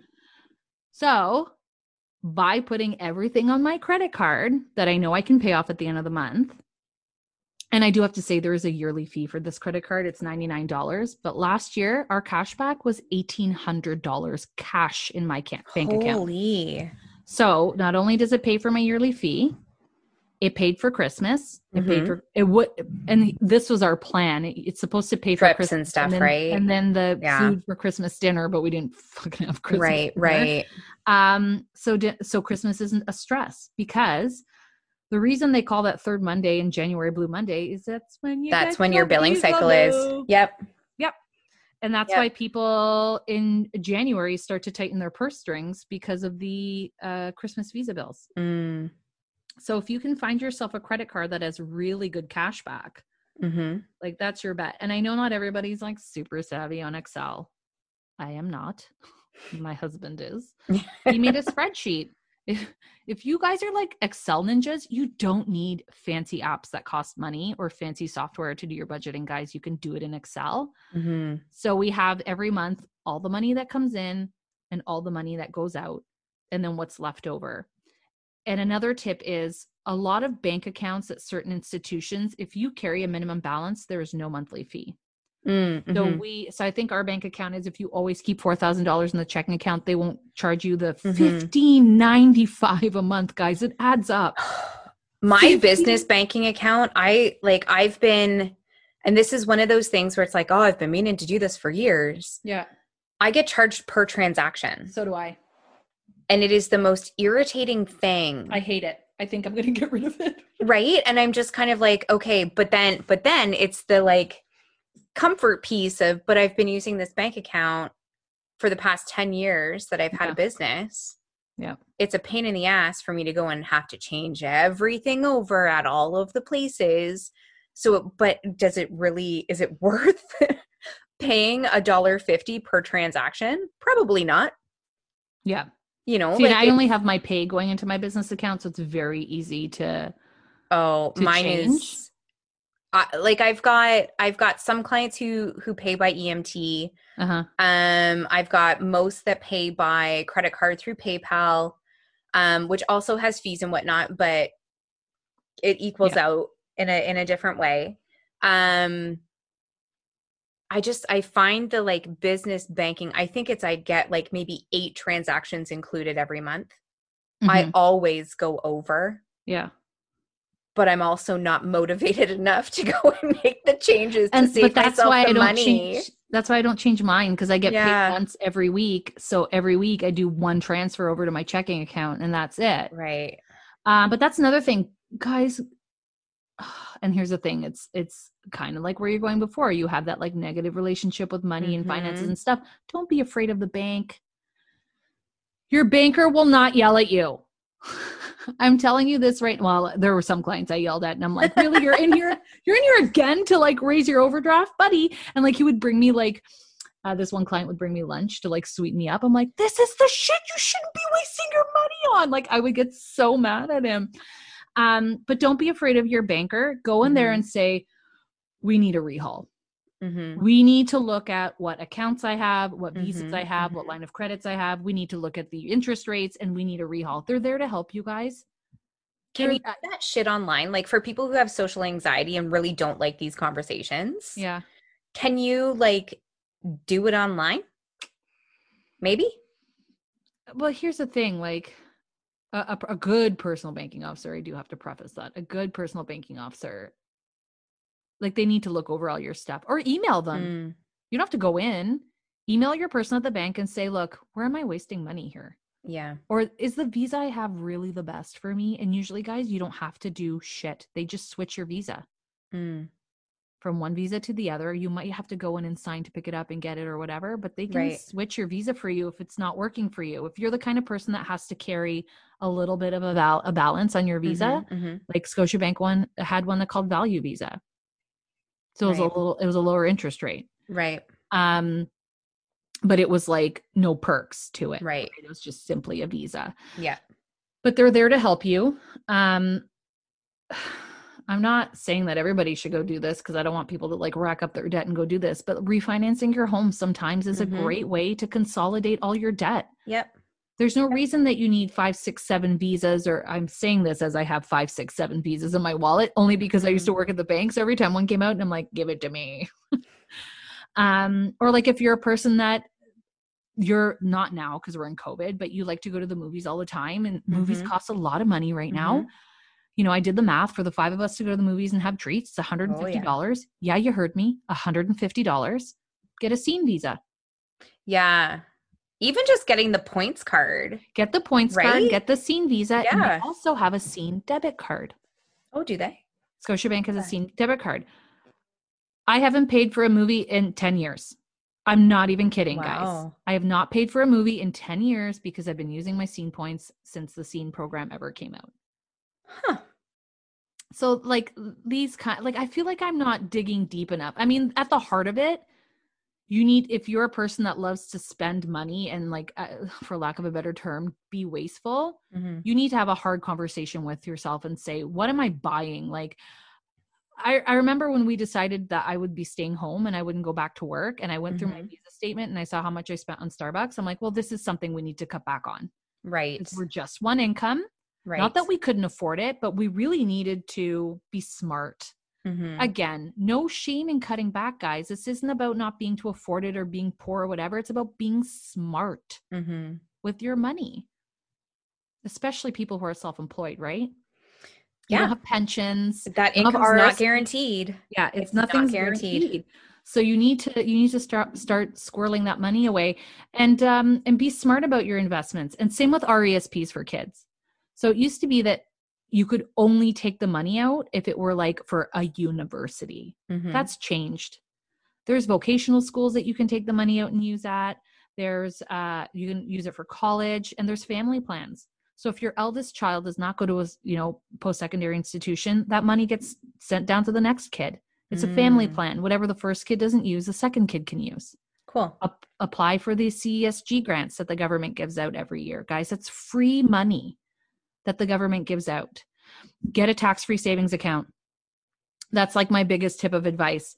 So by putting everything on my credit card that I know I can pay off at the end of the month, and I do have to say there is a yearly fee for this credit card. It's $99. But last year, our cashback was $1,800 cash in my bank account.
Holy.
So not only does it pay for my yearly fee, it paid for Christmas. It paid for it would, and this was our plan. It's supposed to pay for
Trips
Christmas
and stuff,
then,
right?
And then the food for Christmas dinner, but we didn't fucking have Christmas dinner.
Right.
So Christmas isn't a stress, because the reason they call that third Monday in January Blue Monday is that's when
your billing cycle is. Yep.
And that's why people in January start to tighten their purse strings because of the Christmas Visa bills. So if you can find yourself a credit card that has really good cash back, like that's your bet. And I know not everybody's like super savvy on Excel. I am not. My husband is. He made a spreadsheet. If you guys are like Excel ninjas, you don't need fancy apps that cost money or fancy software to do your budgeting, guys. You can do it in Excel. So we have every month all the money that comes in and all the money that goes out, and then what's left over. And another tip is a lot of bank accounts at certain institutions, if you carry a minimum balance, there is no monthly fee. So I think our bank account is, if you always keep $4,000 in the checking account, they won't charge you the $15.95 a month, guys. It adds up.
My business banking account, I've been, and this is one of those things where it's like, oh, I've been meaning to do this for years.
Yeah.
I get charged per transaction.
So do I.
And it is the most irritating thing.
I hate it. I think I'm going to get rid of it.
Right. And I'm just kind of like, okay, but then it's the like comfort piece of, but I've been using this bank account for the past 10 years that I've had a business.
Yeah.
It's a pain in the ass for me to go and have to change everything over at all of the places. So, but is it worth paying $1.50 per transaction? Probably not.
Yeah.
You know,
see, I only have my pay going into my business account, so it's very easy to.
Oh, mine
change.
is. I've got some clients who pay by EMT. I've got most that pay by credit card through PayPal, which also has fees and whatnot, but it equals out in a different way. I find the like business banking, I think I get like maybe 8 transactions included every month. I always go over.
Yeah.
But I'm also not motivated enough to go and make the changes to save myself the money.
That's why I don't change mine, because I get paid once every week. So every week I do one transfer over to my checking account, and that's it.
Right.
But that's another thing, guys. And here's the thing. It's kind of like where you're going before. You have that like negative relationship with money and finances and stuff. Don't be afraid of the bank. Your banker will not yell at you. I'm telling you this right. Well, there were some clients I yelled at, and I'm like, really, you're in here again to like raise your overdraft, buddy. And like, he would bring me like, this one client would bring me lunch to like sweeten me up. I'm like, this is the shit you shouldn't be wasting your money on. Like, I would get so mad at him. But don't be afraid of your banker. Go in there and say, we need a rehaul. We need to look at what accounts I have, what visas I have, what line of credits I have. We need to look at the interest rates, and we need a rehaul. They're there to help you guys.
Can you do that shit online? Like, for people who have social anxiety and really don't like these conversations.
Yeah.
Can you like do it online? Maybe.
Well, here's the thing. Like a good personal banking officer, I do have to preface that, a good personal banking officer, like they need to look over all your stuff or email them. You don't have to go in. Email your person at the bank and say, look, where am I wasting money here?
Yeah.
Or is the visa I have really the best for me? And usually, guys, you don't have to do shit. They just switch your visa. from one visa to the other. You might have to go in and sign to pick it up and get it or whatever, but they can
Right.
switch your visa for you if it's not working for you. If you're the kind of person that has to carry a little bit of a balance on your visa, like Scotiabank had one that called Value Visa. So it was a lower interest rate.
Right.
But it was like no perks to it.
Right.
It was just simply a visa.
Yeah.
But they're there to help you. I'm not saying that everybody should go do this because I don't want people to like rack up their debt and go do this, but refinancing your home sometimes is a great way to consolidate all your debt.
Yep.
There's no reason that you need 5, 6, 7 visas, or I'm saying this as I have 5, 6, 7 visas in my wallet, only because I used to work at the bank. So every time one came out and I'm like, give it to me. Or like if you're a person that you're not now because we're in COVID, but you like to go to the movies all the time, and movies cost a lot of money right now. You know, I did the math for the 5 of us to go to the movies and have treats. It's $150. Yeah, you heard me. $150. Get a Scene visa.
Yeah. Even just getting the points card.
Get the points card, get the Scene visa.
Yeah.
And they also have a Scene debit card.
Oh, do they?
Scotiabank has a Scene debit card. I haven't paid for a movie in 10 years. I'm not even kidding, guys. I have not paid for a movie in 10 years because I've been using my Scene points since the Scene program ever came out.
Huh.
So like these kind, like I feel like I'm not digging deep enough. I mean, at the heart of it, you need, if you're a person that loves to spend money and like, for lack of a better term, be wasteful, you need to have a hard conversation with yourself and say, what am I buying? Like, I remember when we decided that I would be staying home and I wouldn't go back to work, and I went through my visa statement and I saw how much I spent on Starbucks. I'm like, well, this is something we need to cut back on.
Right.
We're just one income. Right. Not that we couldn't afford it, but we really needed to be smart. Again, no shame in cutting back, guys. This isn't about not being to afford it or being poor or whatever. It's about being smart with your money, especially people who are self-employed, right? You don't have pensions.
That income's not guaranteed.
Yeah, it's nothing's guaranteed. So you need to start squirreling that money away and be smart about your investments. And same with RESPs for kids. So it used to be that you could only take the money out if it were like for a university. That's changed. There's vocational schools that you can take the money out and use at. There's you can use it for college, and there's family plans. So if your eldest child does not go to a post-secondary institution, that money gets sent down to the next kid. It's a family plan. Whatever the first kid doesn't use, the second kid can use.
Cool.
Apply for the CESG grants that the government gives out every year. Guys, that's free money that the government gives out. Get a tax-free savings account. That's like my biggest tip and advice.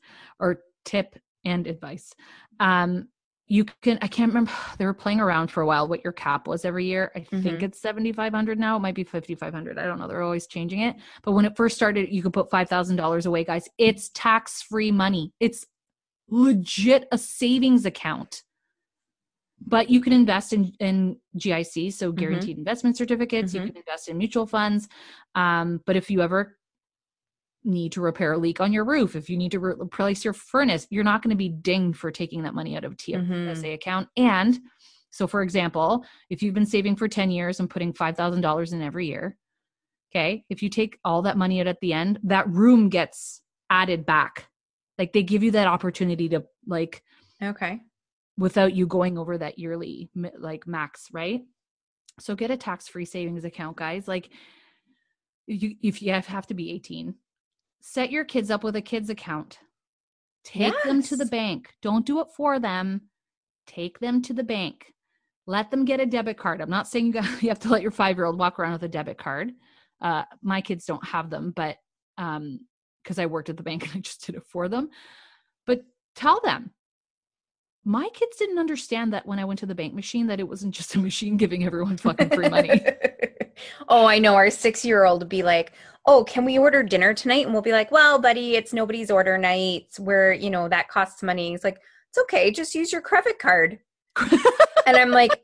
You can, I can't remember, they were playing around for a while what your cap was every year. I think it's 7,500 now. It might be 5,500. I don't know. They're always changing it. But when it first started, you could put $5,000 away, guys. It's tax-free money. It's legit a savings account. But you can invest in GIC, so guaranteed investment certificates. You can invest in mutual funds. But if you ever need to repair a leak on your roof, if you need to replace your furnace, you're not going to be dinged for taking that money out of a TFSA account. And so, for example, if you've been saving for 10 years and putting $5,000 in every year, okay, if you take all that money out at the end, that room gets added back. Like they give you that opportunity to without you going over that yearly like max, right? So get a tax-free savings account, guys. Like if you have to be 18, set your kids up with a kids account. Take them to the bank. Don't do it for them. Take them to the bank. Let them get a debit card. I'm not saying you have to let your 5-year-old walk around with a debit card. My kids don't have them, but because I worked at the bank and I just did it for them. But tell them. My kids didn't understand that when I went to the bank machine, that it wasn't just a machine giving everyone fucking free money.
Oh, I know. Our 6-year-old would be like, oh, can we order dinner tonight? And we'll be like, well, buddy, it's nobody's order night where, that costs money. He's like, it's okay. Just use your credit card. And I'm like,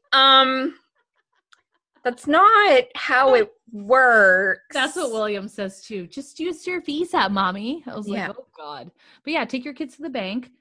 that's not how it works.
That's what William says too. Just use your Visa, mommy. I was like, oh God. But yeah, take your kids to the bank.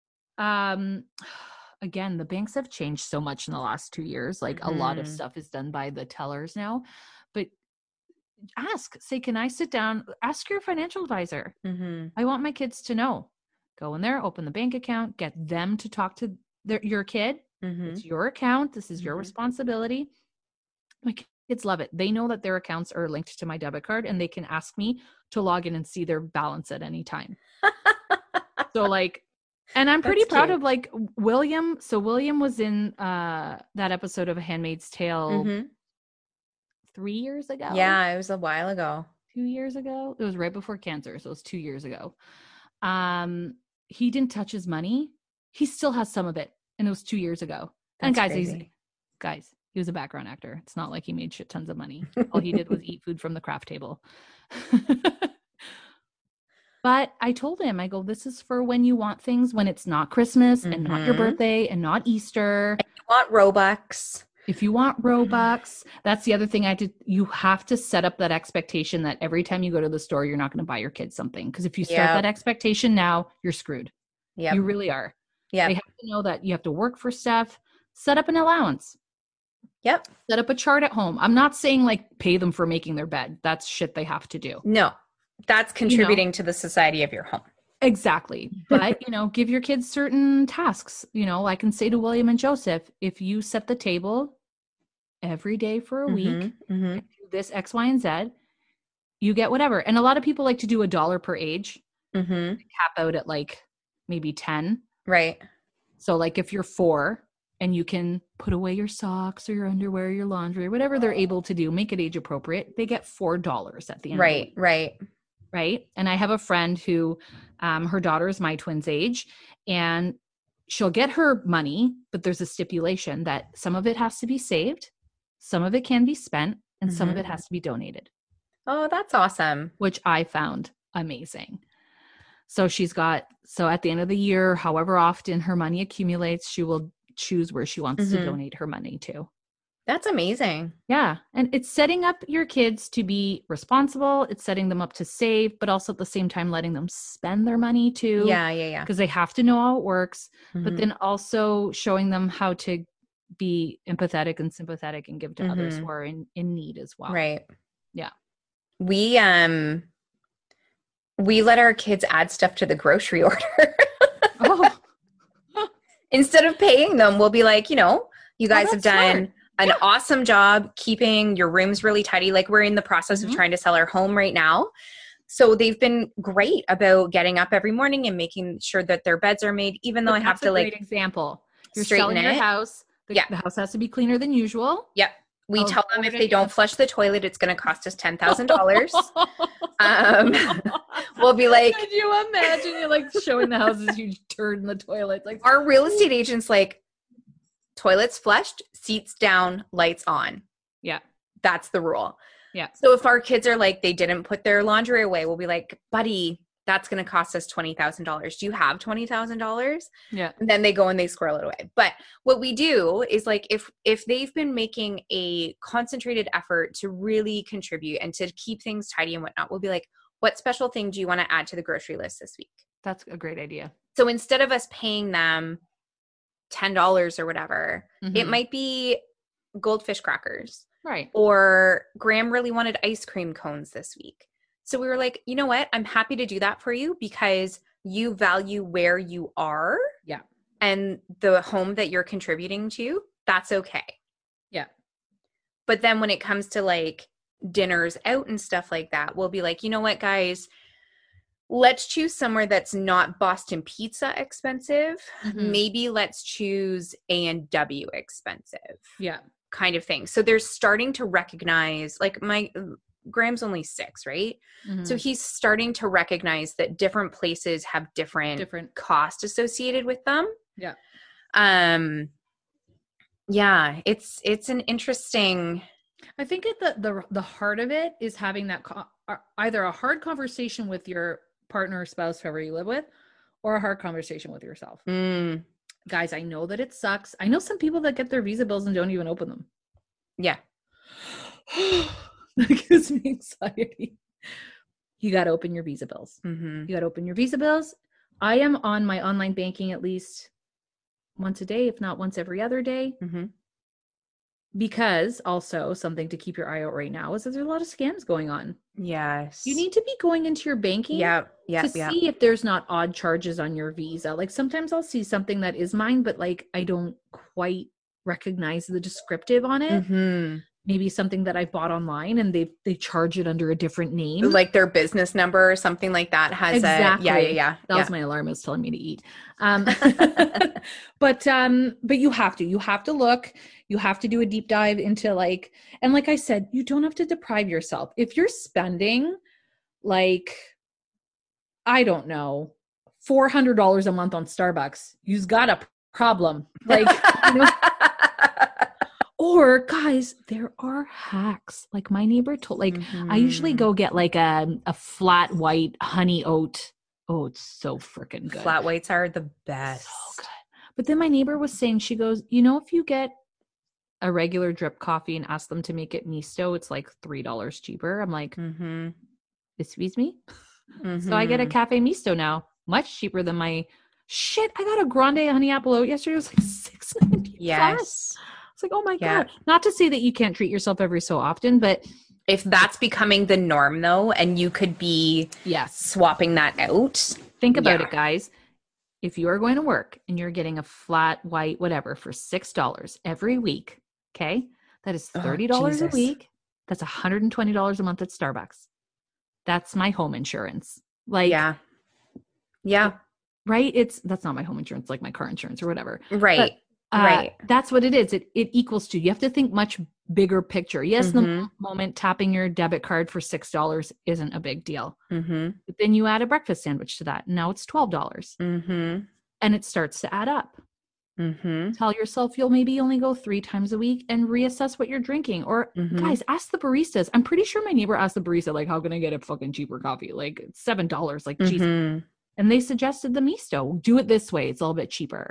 Again, the banks have changed so much in the last 2 years. Like a lot of stuff is done by the tellers now, but say, can I sit down? Ask your financial advisor.
Mm-hmm.
I want my kids to know. Go in there, open the bank account, get them to talk to your kid.
Mm-hmm.
It's your account. This is your
Mhm.
responsibility. My kids love it. They know that their accounts are linked to my debit card and they can ask me to log in and see their balance at any time. So like, and I'm pretty
That's
proud
cute.
of like William. So William was in that episode of A Handmaid's Tale
Mm-hmm.
3 years ago.
Yeah, it was a while ago.
2 years ago. It was right before cancer. So it was 2 years ago. He didn't touch his money. He still has some of it. And it was 2 years ago. And
That's
guys,
crazy.
he was a background actor. It's not like he made shit tons of money. All he did was eat food from the craft table. But I told him, I go, this is for when you want things, when it's not Christmas and not your
Mhm.
birthday and not Easter.
You want Robux.
If you want Robux, that's the other thing you have to set up that expectation that every time you go to the store, you're not going to buy your kids something. Because if you start
Yep.
that expectation now, you're screwed.
Yep.
You really are.
Yep.
They have to know that you have to work for stuff, set up an allowance,
Yep.
set up a chart at home. I'm not saying like pay them for making their bed. That's shit they have to do.
No, that's contributing to the society of your home.
Exactly. But, give your kids certain tasks. I can say to William and Joseph, if you set the table every day for a week,
Mm-hmm.
and do this X, Y, and Z, you get whatever. And a lot of people like to do $1 per age,
Mm-hmm.
cap out at like maybe 10.
Right.
So like if you're 4 and you can put away your socks or your underwear, or your laundry, or whatever they're able to do, make it age appropriate, they get $4 at the end of the week. Right. And I have a friend who her daughter is my twin's age, and she'll get her money, but there's a stipulation that some of it has to be saved, some of it can be spent, and some of it has to be donated.
Oh, that's awesome.
Which I found amazing. So at the end of the year, however often her money accumulates, she will choose where she wants to donate her money to.
That's amazing.
Yeah. And it's setting up your kids to be responsible. It's setting them up to save, but also at the same time, letting them spend their money too.
Yeah.
Because they have to know how it works, but
Mhm.
then also showing them how to be empathetic and sympathetic and give to others who are in need as well.
Right.
Yeah.
We let our kids add stuff to the grocery order.
Oh,
Instead of paying them, we'll be like, you guys have
that's
done
smart.
an awesome job keeping your rooms really tidy. Like we're in the process of trying to sell our home right now. So they've been great about getting up every morning and making sure that their beds are made, even though I have to
great example. You're
straighten
selling your
it.
house. The house has to be cleaner than usual.
Yep. We tell them if they
already-
don't flush the toilet, it's going to cost us $10,000. We'll be like,
Could you imagine you're like showing the house as you turn the toilet? Like
our real estate agent's like, toilets flushed, seats down, lights on.
Yeah.
That's the rule.
Yeah.
So if our kids are like, they didn't put their laundry away, we'll be like, buddy, that's going to cost us $20,000. Do you have $20,000?
Yeah.
And then they go and they squirrel it away. But what we do is like, if they've been making a concentrated effort to really contribute and to keep things tidy and whatnot, we'll be like, what special thing do you want to add to the grocery list this week?
That's a great idea.
So instead of us paying them $10 or whatever, it might be goldfish crackers.
Right.
Or Graham really wanted ice cream cones this week. So we were like, you know what? I'm happy to do that for you because you value where you are.
Yeah.
And the home that you're contributing to, that's okay.
Yeah.
But then when it comes to like dinners out and stuff like that, we'll be like, you know what, guys? Let's choose somewhere that's not Boston Pizza expensive. Maybe let's choose A&W expensive.
Yeah.
Kind of thing. So they're starting to recognize, like Graham's only 6, right? So he's starting to recognize that different places have different cost associated with them.
Yeah.
Yeah, it's an interesting.
I think the heart of it is having that either a hard conversation with your partner or spouse, whoever you live with, or a hard conversation with yourself. Guys, I know that it sucks. I know some people that get their Visa bills and don't even open them.
Yeah.
That gives me anxiety. You got to open your Visa bills. You got to open your Visa bills. I am on my online banking at least once a day, if not once every other day. because also something to keep your eye out right now is that there's a lot of scams going on.
Yes.
You need to be going into your banking
Yep.
to
Yep. Yep.
see if there's not odd charges on your Visa. Like sometimes I'll see something that is mine, but like I don't quite recognize the descriptive on it.
Mm-hmm.
Maybe something that I bought online and they charge it under a different name.
Like their business number or something like that has
Exactly.
a yeah.
That was my alarm. It was telling me to eat. But you have to look. You have to do a deep dive into like, and like I said, you don't have to deprive yourself. If you're spending like, I don't know, $400 a month on Starbucks, you've got a problem. Like, you know, or guys, there are hacks. Like my neighbor told, like I usually go get like a flat white honey oat. Oh, it's so freaking good.
Flat whites are the best.
So good. But then my neighbor was saying, she goes, you know, if you get a regular drip coffee and ask them to make it misto, it's like $3 cheaper. I'm like, excuse me? So I get a cafe misto now, much cheaper than my shit. I got a grande honey apple oat yesterday. It was like $6.95.
Yes.
It's like, oh my God. Not to say that you can't treat yourself every so often, but
if that's becoming the norm though, and you could be swapping that out.
Think about it, guys. If you are going to work and you're getting a flat white, whatever, for $6 every week, okay, that is $30 a week. That's $120 a month at Starbucks. That's my home insurance. Like,
yeah.
Right. That's not my home insurance, like my car insurance or whatever.
Right.
But,
right.
That's what it is. It equals to, you have to think much bigger picture. Yes. The moment tapping your debit card for $6 isn't a big deal. But then you add a breakfast sandwich to that. And now it's $12. And it starts to add up. Tell yourself you'll maybe only go 3 times a week and reassess what you're drinking. Or guys, ask the baristas. I'm pretty sure my neighbor asked the barista, like, how can I get a fucking cheaper coffee? Like it's $7. Like, Jesus. And they suggested the misto. Do it this way. It's a little bit cheaper.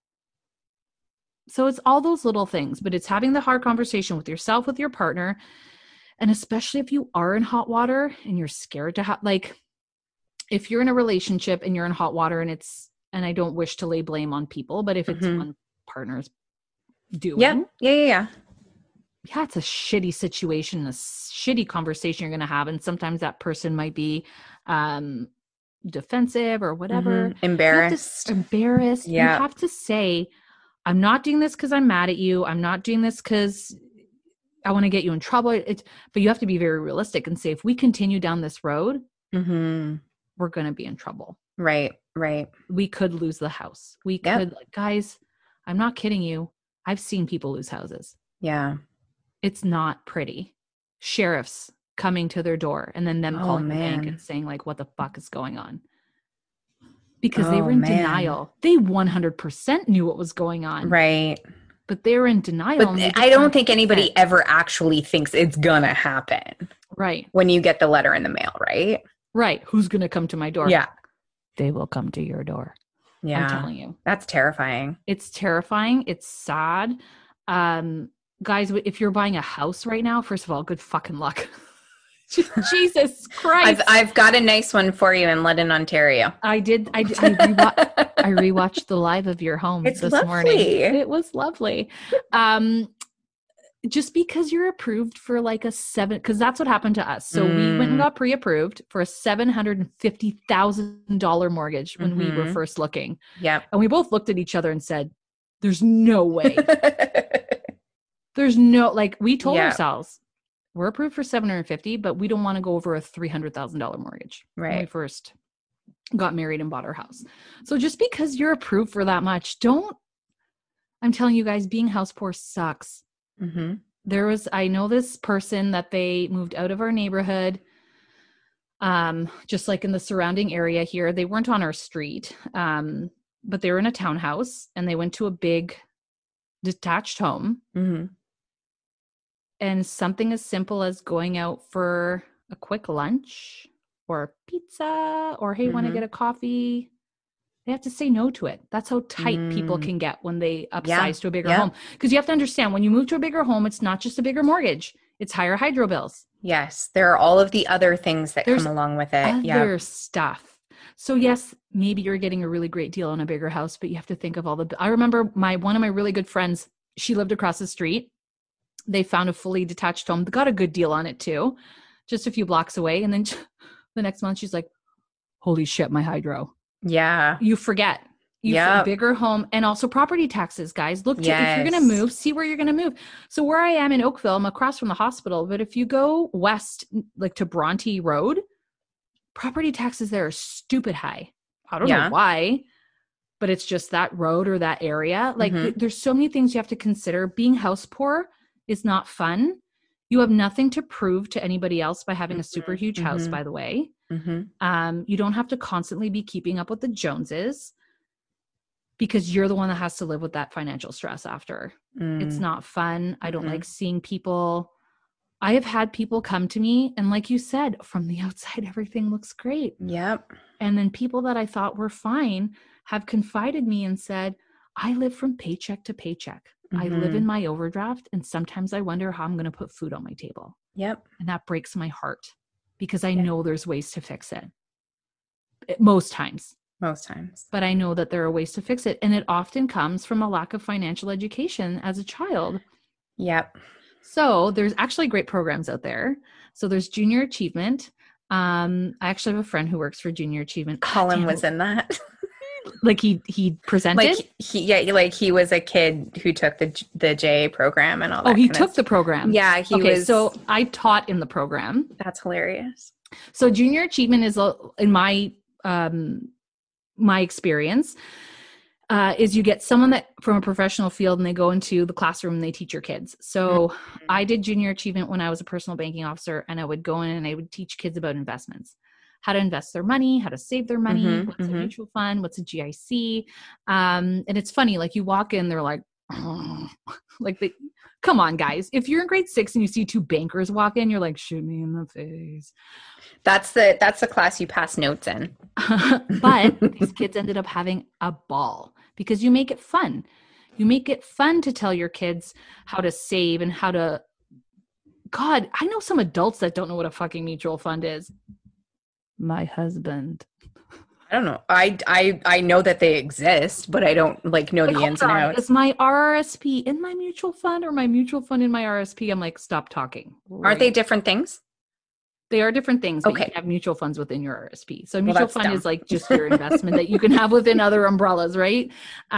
So it's all those little things, but it's having the hard conversation with yourself, with your partner. And especially if you are in hot water and you're scared to have, like, if you're in a relationship and you're in hot water and and I don't wish to lay blame on people, but if it's one partner's doing. Yeah, it's a shitty situation, a shitty conversation you're going to have. And sometimes that person might be defensive or whatever.
Embarrassed.
Yeah. You have to say, I'm not doing this because I'm mad at you. I'm not doing this because I want to get you in trouble. But you have to be very realistic and say, if we continue down this road, we're going to be in trouble.
Right.
We could lose the house. We could, guys, I'm not kidding you. I've seen people lose houses. Yeah. It's not pretty. Sheriffs coming to their door and then them calling the bank and saying like, what the fuck is going on? Because they were in denial. They 100% knew what was going on.
Right.
But they were in denial.
But I don't think anybody ever actually thinks it's going to happen.
Right.
When you get the letter in the mail, right?
Right. Who's going to come to my door?
Yeah.
They will come to your door. Yeah. I'm telling you.
That's terrifying.
It's terrifying. It's sad. Guys, if you're buying a house right now, first of all, good fucking luck. Jesus Christ.
I've got a nice one for you in London, Ontario.
I rewatched the live of your home this morning. It was lovely. Just because you're approved for like because that's what happened to us. So we went and got pre-approved for a $750,000 mortgage when we were first looking. Yeah. And we both looked at each other and said, there's no way. There's no, like, we told ourselves, we're approved for $750,000, but we don't want to go over a $300,000 mortgage. Right. When we first got married and bought our house. So just because you're approved for that much, I'm telling you guys, being house poor sucks. I know this person that they moved out of our neighborhood, just like in the surrounding area here. They weren't on our street, but they were in a townhouse and they went to a big detached home. And something as simple as going out for a quick lunch or pizza or, hey, want to get a coffee? They have to say no to it. That's how tight people can get when they upsize to a bigger home. Because you have to understand, when you move to a bigger home, it's not just a bigger mortgage. It's higher hydro bills. Yes. There are all of the other things that come along with it. Other stuff. So yes, maybe you're getting a really great deal on a bigger house, but you have to think of all I remember one of my really good friends, she lived across the street. They found a fully detached home. They got a good deal on it too, just a few blocks away. And then the next month she's like, holy shit, my hydro.
Yeah.
You forget.
Yep.
Bigger home, and also property taxes, guys. Look, if you're going to
Yes.
move, see where you're going to move. So where I am in Oakville, I'm across from the hospital. But if you go west, like to Bronte Road, property taxes there are stupid high. I don't know why, but it's just that road or that area. Like there's so many things you have to consider. Being house poor is not fun. You have nothing to prove to anybody else by having a super huge house, by the way. You don't have to constantly be keeping up with the Joneses, because you're the one that has to live with that financial stress after. It's not fun. I don't like seeing people. I have had people come to me, and like you said, from the outside, everything looks great.
Yep.
And then people that I thought were fine have confided me and said, I live from paycheck to paycheck. I live in my overdraft, and sometimes I wonder how I'm going to put food on my table.
Yep.
And that breaks my heart, because I know there's ways to fix it. Most times. But I know that there are ways to fix it. And it often comes from a lack of financial education as a child.
Yep.
So there's actually great programs out there. So there's Junior Achievement. I actually have a friend who works for Junior Achievement.
Colin was in that.
Like he presented?
Like he was a kid who took the JA program and all that.
Oh, he took the program.
Yeah, he was.
So I taught in the program.
That's hilarious.
So Junior Achievement is, in my experience, is you get someone that from a professional field, and they go into the classroom and they teach your kids. So I did Junior Achievement when I was a personal banking officer, and I would go in and I would teach kids about investments, how to invest their money, how to save their money, what's a mutual fund, what's a GIC. And it's funny, like you walk in, they're like, oh. Come on, guys. If you're in grade 6 and you see 2 bankers walk in, you're like, shoot me in the face.
That's the class you pass notes in.
But these kids ended up having a ball, because you make it fun. You make it fun to tell your kids how to save and how to, God, I know some adults that don't know what a fucking mutual fund is. My husband.
I don't know. I know that they exist, but I don't know the ins and outs.
Is my RRSP in my mutual fund, or my mutual fund in my RSP? I'm like, stop talking.
Aren't they different things?
They are different things, but you can have mutual funds within your RSP. So mutual fund is like just your investment that you can have within other umbrellas, right?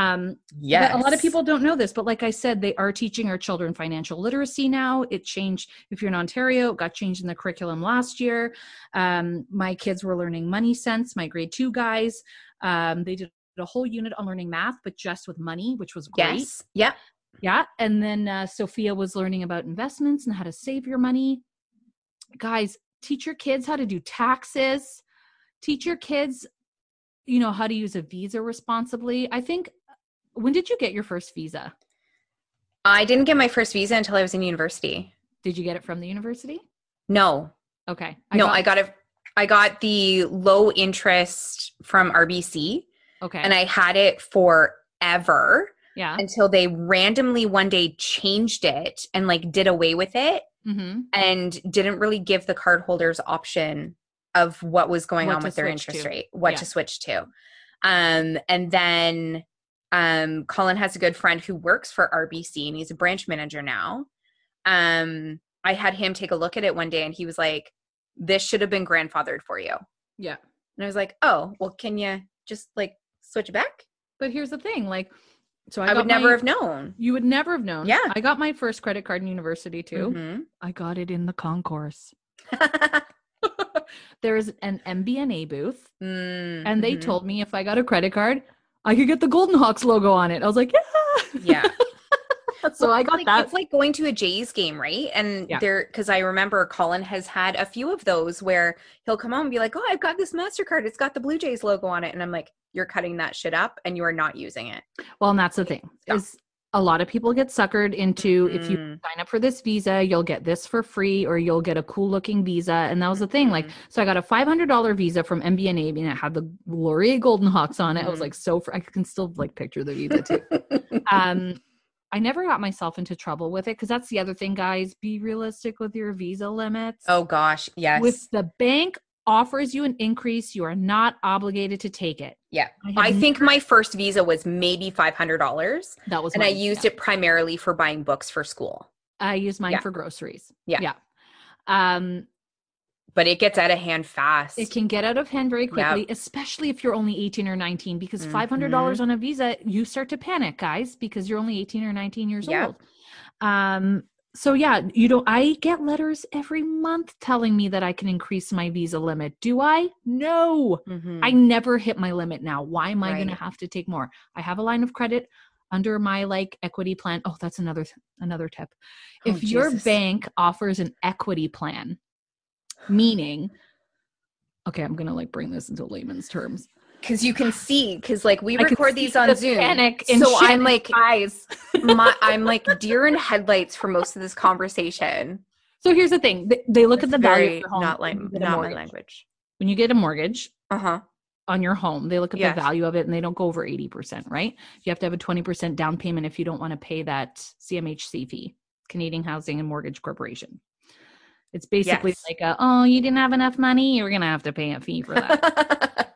Yes.
But a lot of people don't know this, but like I said, they are teaching our children financial literacy now. It changed. If you're in Ontario, it got changed in the curriculum last year. My kids were learning money sense, my grade 2 guys. They did a whole unit on learning math, but just with money, which was great.
Yes. Yep.
Yeah. And then Sophia was learning about investments and how to save your money. Guys, teach your kids how to do taxes. Teach your kids, how to use a visa responsibly. I think, when did you get your first visa?
I didn't get my first visa until I was in university.
Did you get it from the university?
No.
Okay.
I got the low interest from RBC.
Okay.
And I had it forever.
Yeah.
Until they randomly one day changed it and did away with it. And didn't really give the cardholders option of what was going on with their interest rate, to switch to. And then Colin has a good friend who works for RBC, and he's a branch manager now. I had him take a look at it one day, and he was like, this should have been grandfathered for you.
Yeah.
And I was like, oh, well, can you just switch it back?
But here's the thing, so
I would never have known.
You would never have known.
Yeah.
I got my first credit card in university too. I got it in the concourse. There is an MBNA booth, and they told me if I got a credit card, I could get the Golden Hawks logo on it. I was like, yeah. So I got that.
It's like going to a Jays game, right? And because I remember Colin has had a few of those where he'll come home and be like, oh, I've got this MasterCard. It's got the Blue Jays logo on it. And I'm like, you're cutting that shit up and you are not using it.
Well, and that's the thing is a lot of people get suckered into if you sign up for this visa, you'll get this for free, or you'll get a cool looking visa. And that was the thing. So I got a $500 visa from MBNA, and it had the Laurier Golden Hawks on it. I was like, I can still picture the visa too. I never got myself into trouble with it, because that's the other thing, guys. Be realistic with your visa limits.
Oh gosh, yes.
If the bank offers you an increase, you are not obligated to take it.
Yeah. I think my first visa was maybe $500.
That was
I used it primarily for buying books for school.
I use mine
Yeah.
for groceries.
Yeah.
Yeah. Um,
But it gets out of hand fast.
it can get out of hand very quickly,
Yep.
especially if you're only 18 or 19, because $500 on a Visa, you start to panic, guys, because you're only 18 or 19 years
Yep.
old. So yeah, I get letters every month telling me that I can increase my Visa limit. Do I? No. I never hit my limit now. Why am I going to have to take more? I have a line of credit under my like equity plan. Oh, that's another tip. If your bank offers an equity plan, meaning, okay, I'm going to like bring this into layman's terms.
Because you can see, because like we
I can
record
see
these on
the
Zoom.
panic in
So I'm
Shannon's
like,
eyes.
I'm like deer in headlights for most of this conversation.
So here's the thing. They look at the value of
Very
your home.
not
when you get a
my
mortgage.
language.
When you get a mortgage
Uh-huh.
on your home, they look at
Yes.
the value of it and they don't go over 80%, right? You have to have a 20% down payment if you don't want to pay that CMHC fee, Canadian Housing and Mortgage Corporation. It's basically
Yes.
like you didn't have enough money, you're going to have to pay a fee for that.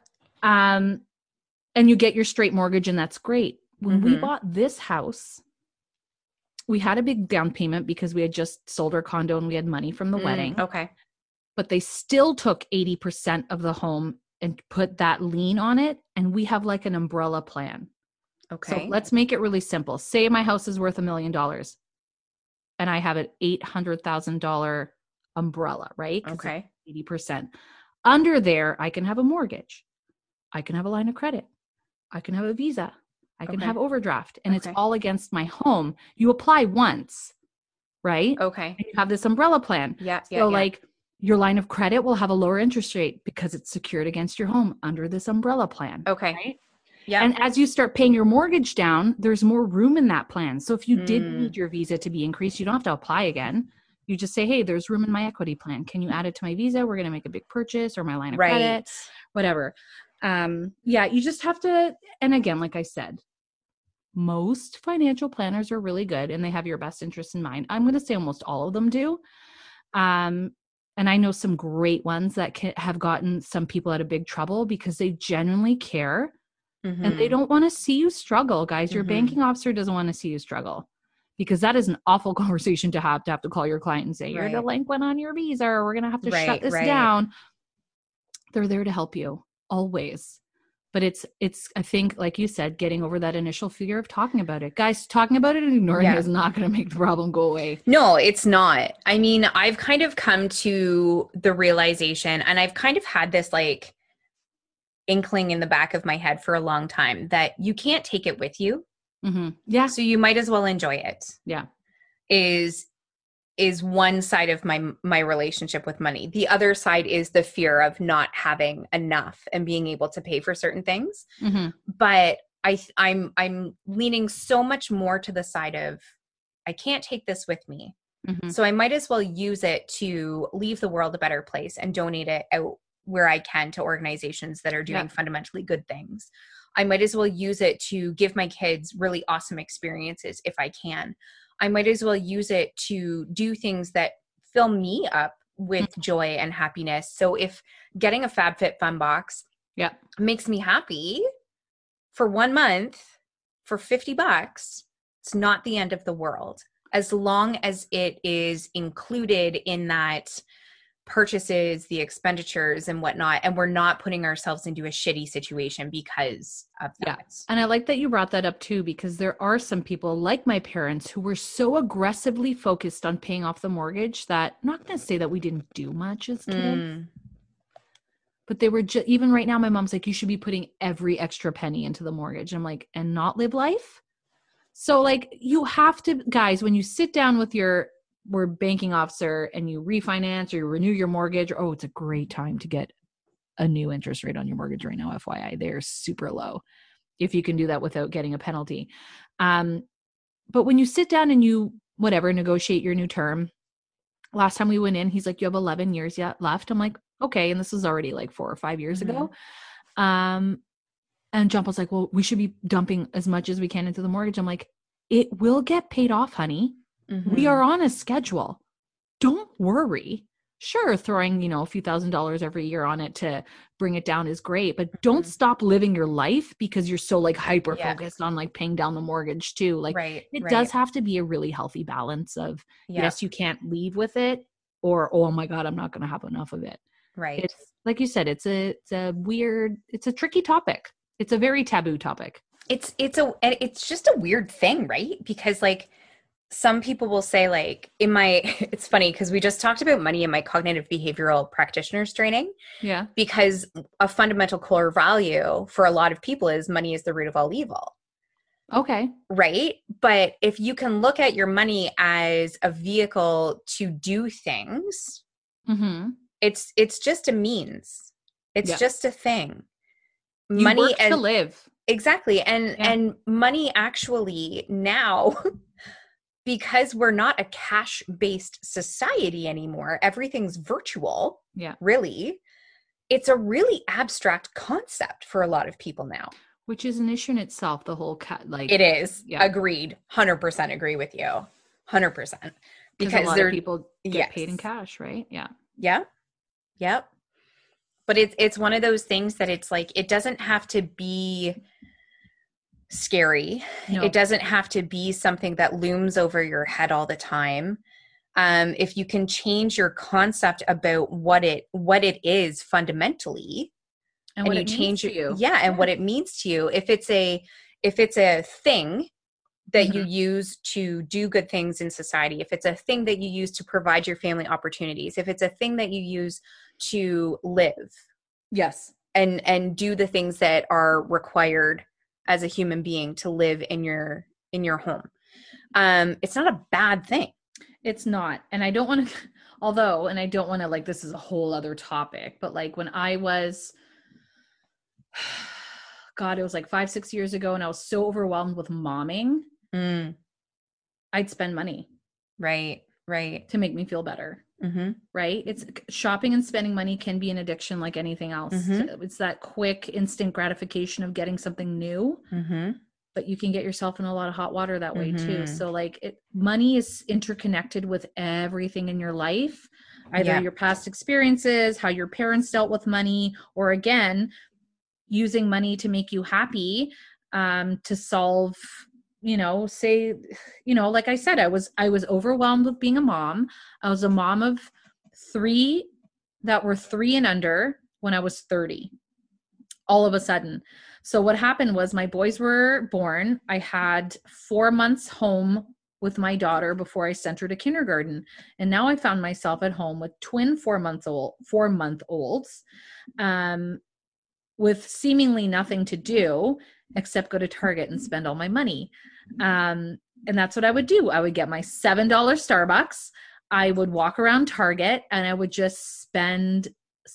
And you get your straight mortgage, and that's great. When we bought this house, we had a big down payment because we had just sold our condo and we had money from the wedding.
Okay.
But they still took 80% of the home and put that lien on it. And we have like an umbrella plan.
Okay.
So let's make it really simple. Say my house is worth $1 million and I have an $800,000 umbrella, right?
Okay.
80%. Under there, I can have a mortgage. I can have a line of credit. I can have a Visa. I can have overdraft. And it's all against my home. You apply once, right?
Okay.
And you have this umbrella plan.
Yeah.
So like your line of credit will have a lower interest rate because it's secured against your home under this umbrella plan.
Okay.
Right?
Yeah.
And as you start paying your mortgage down, there's more room in that plan. So if you did need your Visa to be increased, you don't have to apply again. You just say, hey, there's room in my equity plan. Can you add it to my Visa? We're going to make a big purchase, or my line of credit, whatever. You just have to, and again, like I said, most financial planners are really good and they have your best interest in mind. I'm going to say almost all of them do. And I know some great ones that have gotten some people out of big trouble because they genuinely care and they don't want to see you struggle, guys. Your banking officer doesn't want to see you struggle because that is an awful conversation to have to call your client and say, you're delinquent on your Visa, or we're going to have to shut this down. They're there to help you always. But it's, I think, like you said, getting over that initial fear of talking about it. Guys, talking about it and ignoring it is not going to make the problem go away.
No, it's not. I mean, I've kind of come to the realization, and I've kind of had this like inkling in the back of my head for a long time that you can't take it with you.
Yeah.
So you might as well enjoy it.
Yeah.
Is one side of my relationship with money. The other side is the fear of not having enough and being able to pay for certain things. But I'm leaning so much more to the side of I can't take this with me. So I might as well use it to leave the world a better place and donate it out where I can to organizations that are doing fundamentally good things. I might as well use it to give my kids really awesome experiences if I can. I might as well use it to do things that fill me up with joy and happiness. So if getting a FabFitFun box makes me happy for 1 month for $50, it's not the end of the world. As long as it is included in that purchases, the expenditures and whatnot, and we're not putting ourselves into a shitty situation because of that.
And I like that you brought that up too, because there are some people like my parents who were so aggressively focused on paying off the mortgage that I'm not going to say that we didn't do much as kids, but they were just, even right now, my mom's like, you should be putting every extra penny into the mortgage. I'm like, and not live life. So like you have to, guys, when you sit down with your banking officer and you refinance or you renew your mortgage, it's a great time to get a new interest rate on your mortgage right now. FYI, they're super low if you can do that without getting a penalty. But when you sit down and you, negotiate your new term, last time we went in, he's like, you have 11 years yet left. I'm like, okay. And this was already like 4 or 5 years ago. And John Paul's like, well, we should be dumping as much as we can into the mortgage. I'm like, it will get paid off, honey. We are on a schedule. Don't worry. sure, throwing, you know, a few $1,000s every year on it to bring it down is great, but don't stop living your life because you're so like hyper
Yeah.
focused on like paying down the mortgage too. Like
Right.
it
Right.
does have to be a really healthy balance of,
Yeah.
yes, you can't leave with it, or, oh my God, I'm not going to have enough of it.
Right.
It's like you said, it's a weird, it's a tricky topic. It's a very taboo topic.
It's just a weird thing, right? Because like some people will say like it's funny because we just talked about money in my cognitive behavioral practitioners training,
Yeah.
because a fundamental core value for a lot of people is money is the root of all evil.
Okay.
Right? But if you can look at your money as a vehicle to do things,
Mm-hmm.
it's just a means. It's
Yeah.
just a thing.
You
Money
work to live.
exactly. And money actually now, because we're not a cash-based society anymore, everything's virtual.
Yeah.
Really. It's a really abstract concept for a lot of people now.
Which is an issue in itself, the whole like
It is.
Yeah.
Agreed. 100% agree with you. 100%.
Because a lot of people get paid in
yes.
cash, right? Yeah.
Yeah. Yep. But it's one of those things that it's like, it doesn't have to be scary.
No.
It doesn't have to be something that looms over your head all the time. If you can change your concept about what it is fundamentally,
and what
you
it means
change
to you.
Yeah, and what it means to you. If it's a thing that
Mm-hmm.
you use to do good things in society, if it's a thing that you use to provide your family opportunities, if it's a thing that you use to live,
Yes.
and do the things that are required as a human being to live in your home, it's not a bad thing.
It's not. And I don't want to, and I don't want to, like, this is a whole other topic, but like when I was, God, it was like 5-6 years ago, and I was so overwhelmed with momming, I'd spend money.
Right.
To make me feel better.
Mm-hmm.
Right? It's shopping and spending money can be an addiction like anything else.
Mm-hmm.
It's that quick, instant gratification of getting something new.
Mm-hmm.
But you can get yourself in a lot of hot water that way too.
Mm-hmm.
So like money is interconnected with everything in your life, either your past experiences, how your parents dealt with money, or again, using money to make you happy, to solve, like I said, I was overwhelmed with being a mom. I was a mom of 3 that were 3 and under when I was 30, all of a sudden. So what happened was my boys were born. I had 4 months home with my daughter before I sent her to kindergarten. And now I found myself at home with twin 4-month-olds, with seemingly nothing to do except go to Target and spend all my money. And that's what I would do. I would get my $7 Starbucks. I would walk around Target and I would just spend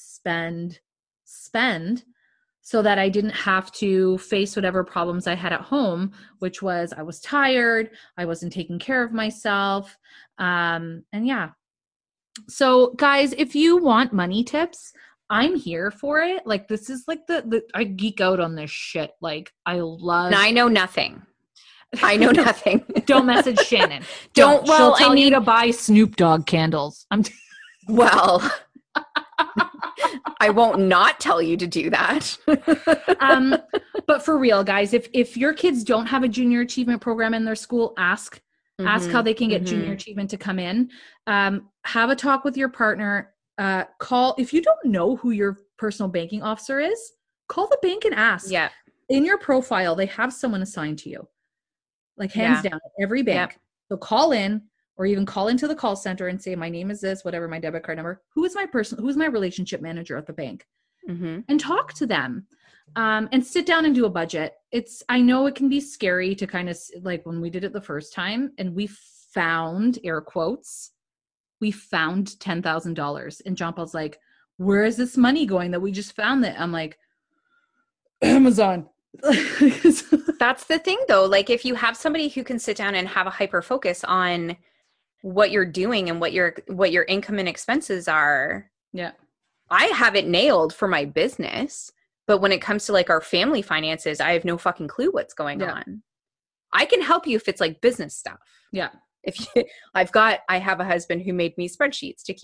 so that I didn't have to face whatever problems I had at home, which was I was tired, I wasn't taking care of myself. And yeah. So guys, if you want money tips, I'm here for it. Like, this is like I geek out on this shit. Like, I love.
I know nothing.
Don't message Shannon.
Well,
she'll tell you to buy Snoop Dogg candles.
Well, I won't not tell you to do that.
But for real, guys, if your kids don't have a junior achievement program in their school, ask how they can get junior achievement to come in. Have a talk with your partner. Call, if you don't know who your personal banking officer is, call the bank and ask.
Yeah.
In your profile, they have someone assigned to you, like hands down at every bank. Yep. So call in, or even call into the call center and say, my name is this, whatever, my debit card number. Who is my relationship manager at the bank? And talk to them, and sit down and do a budget. I know it can be scary to kind of, like when we did it the first time and we found, air quotes, we found $10,000. And John Paul's like, where is this money going that we just found that? I'm like, Amazon.
That's the thing though. Like, if you have somebody who can sit down and have a hyper focus on what you're doing and what your income and expenses are.
Yeah.
I have it nailed for my business, but when it comes to like our family finances, I have no fucking clue what's going on. I can help you if it's like business stuff.
Yeah.
I have a husband who made me spreadsheets to keep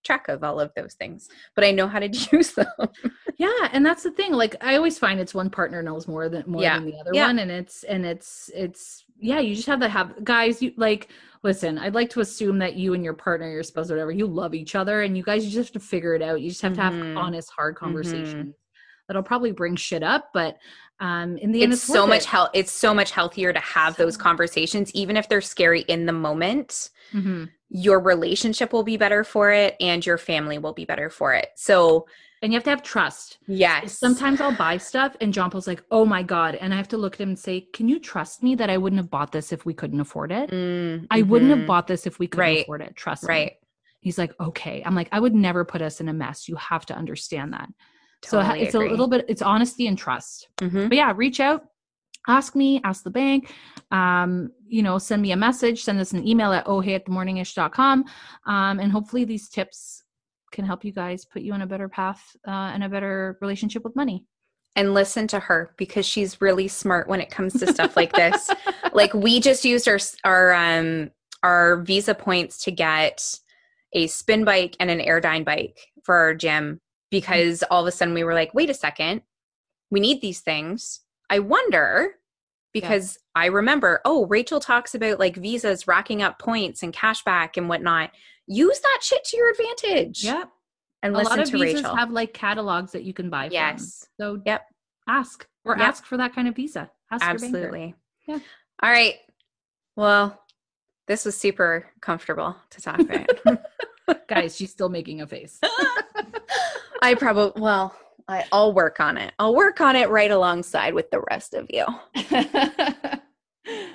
track of all of those things, but I know how to use them.
Yeah, and that's the thing. Like I always find it's one partner knows more than the other one, and it's yeah. You just have to have guys. You like listen. I'd like to assume that you and your partner, your spouse, or whatever, you love each other, and you guys you just have to figure it out. You just have to have honest, hard conversations. That'll probably bring shit up, but in the end, it's
so
worth
much
it.
it's so much healthier to have those conversations, even if they're scary in the moment. Your relationship will be better for it, and your family will be better for it. So.
And you have to have trust.
Yes.
Sometimes I'll buy stuff and John Paul's like, oh my God. And I have to look at him and say, can you trust me that I wouldn't have bought this if we couldn't afford it? I wouldn't have bought this if we couldn't afford it. Trust me. He's like, okay. I'm like, I would never put us in a mess. You have to understand that.
Totally
so it's
agree.
a little bit, it's honesty and trust. But yeah, reach out, ask me, ask the bank, send me a message, send us an email at ohhey@themorningish.com. And hopefully these tips can help you guys put you on a better path and a better relationship with money.
And listen to her because she's really smart when it comes to stuff like this. Like we just used our Visa points to get a spin bike and an Airdyne bike for our gym because all of a sudden we were like, wait a second, we need these things. I wonder because I remember, Rachel talks about like Visas racking up points and cash back and whatnot. Use that shit to your advantage.
Yep.
And
a
listen
lot of
to
visas
Rachel.
have like catalogs that you can buy from. So ask ask for that kind of visa. Ask
Absolutely.
Your banker.
All right. Well, this was super comfortable to talk about.
Guys, she's still making a face.
I'll work on it. I'll work on it right alongside with the rest of you.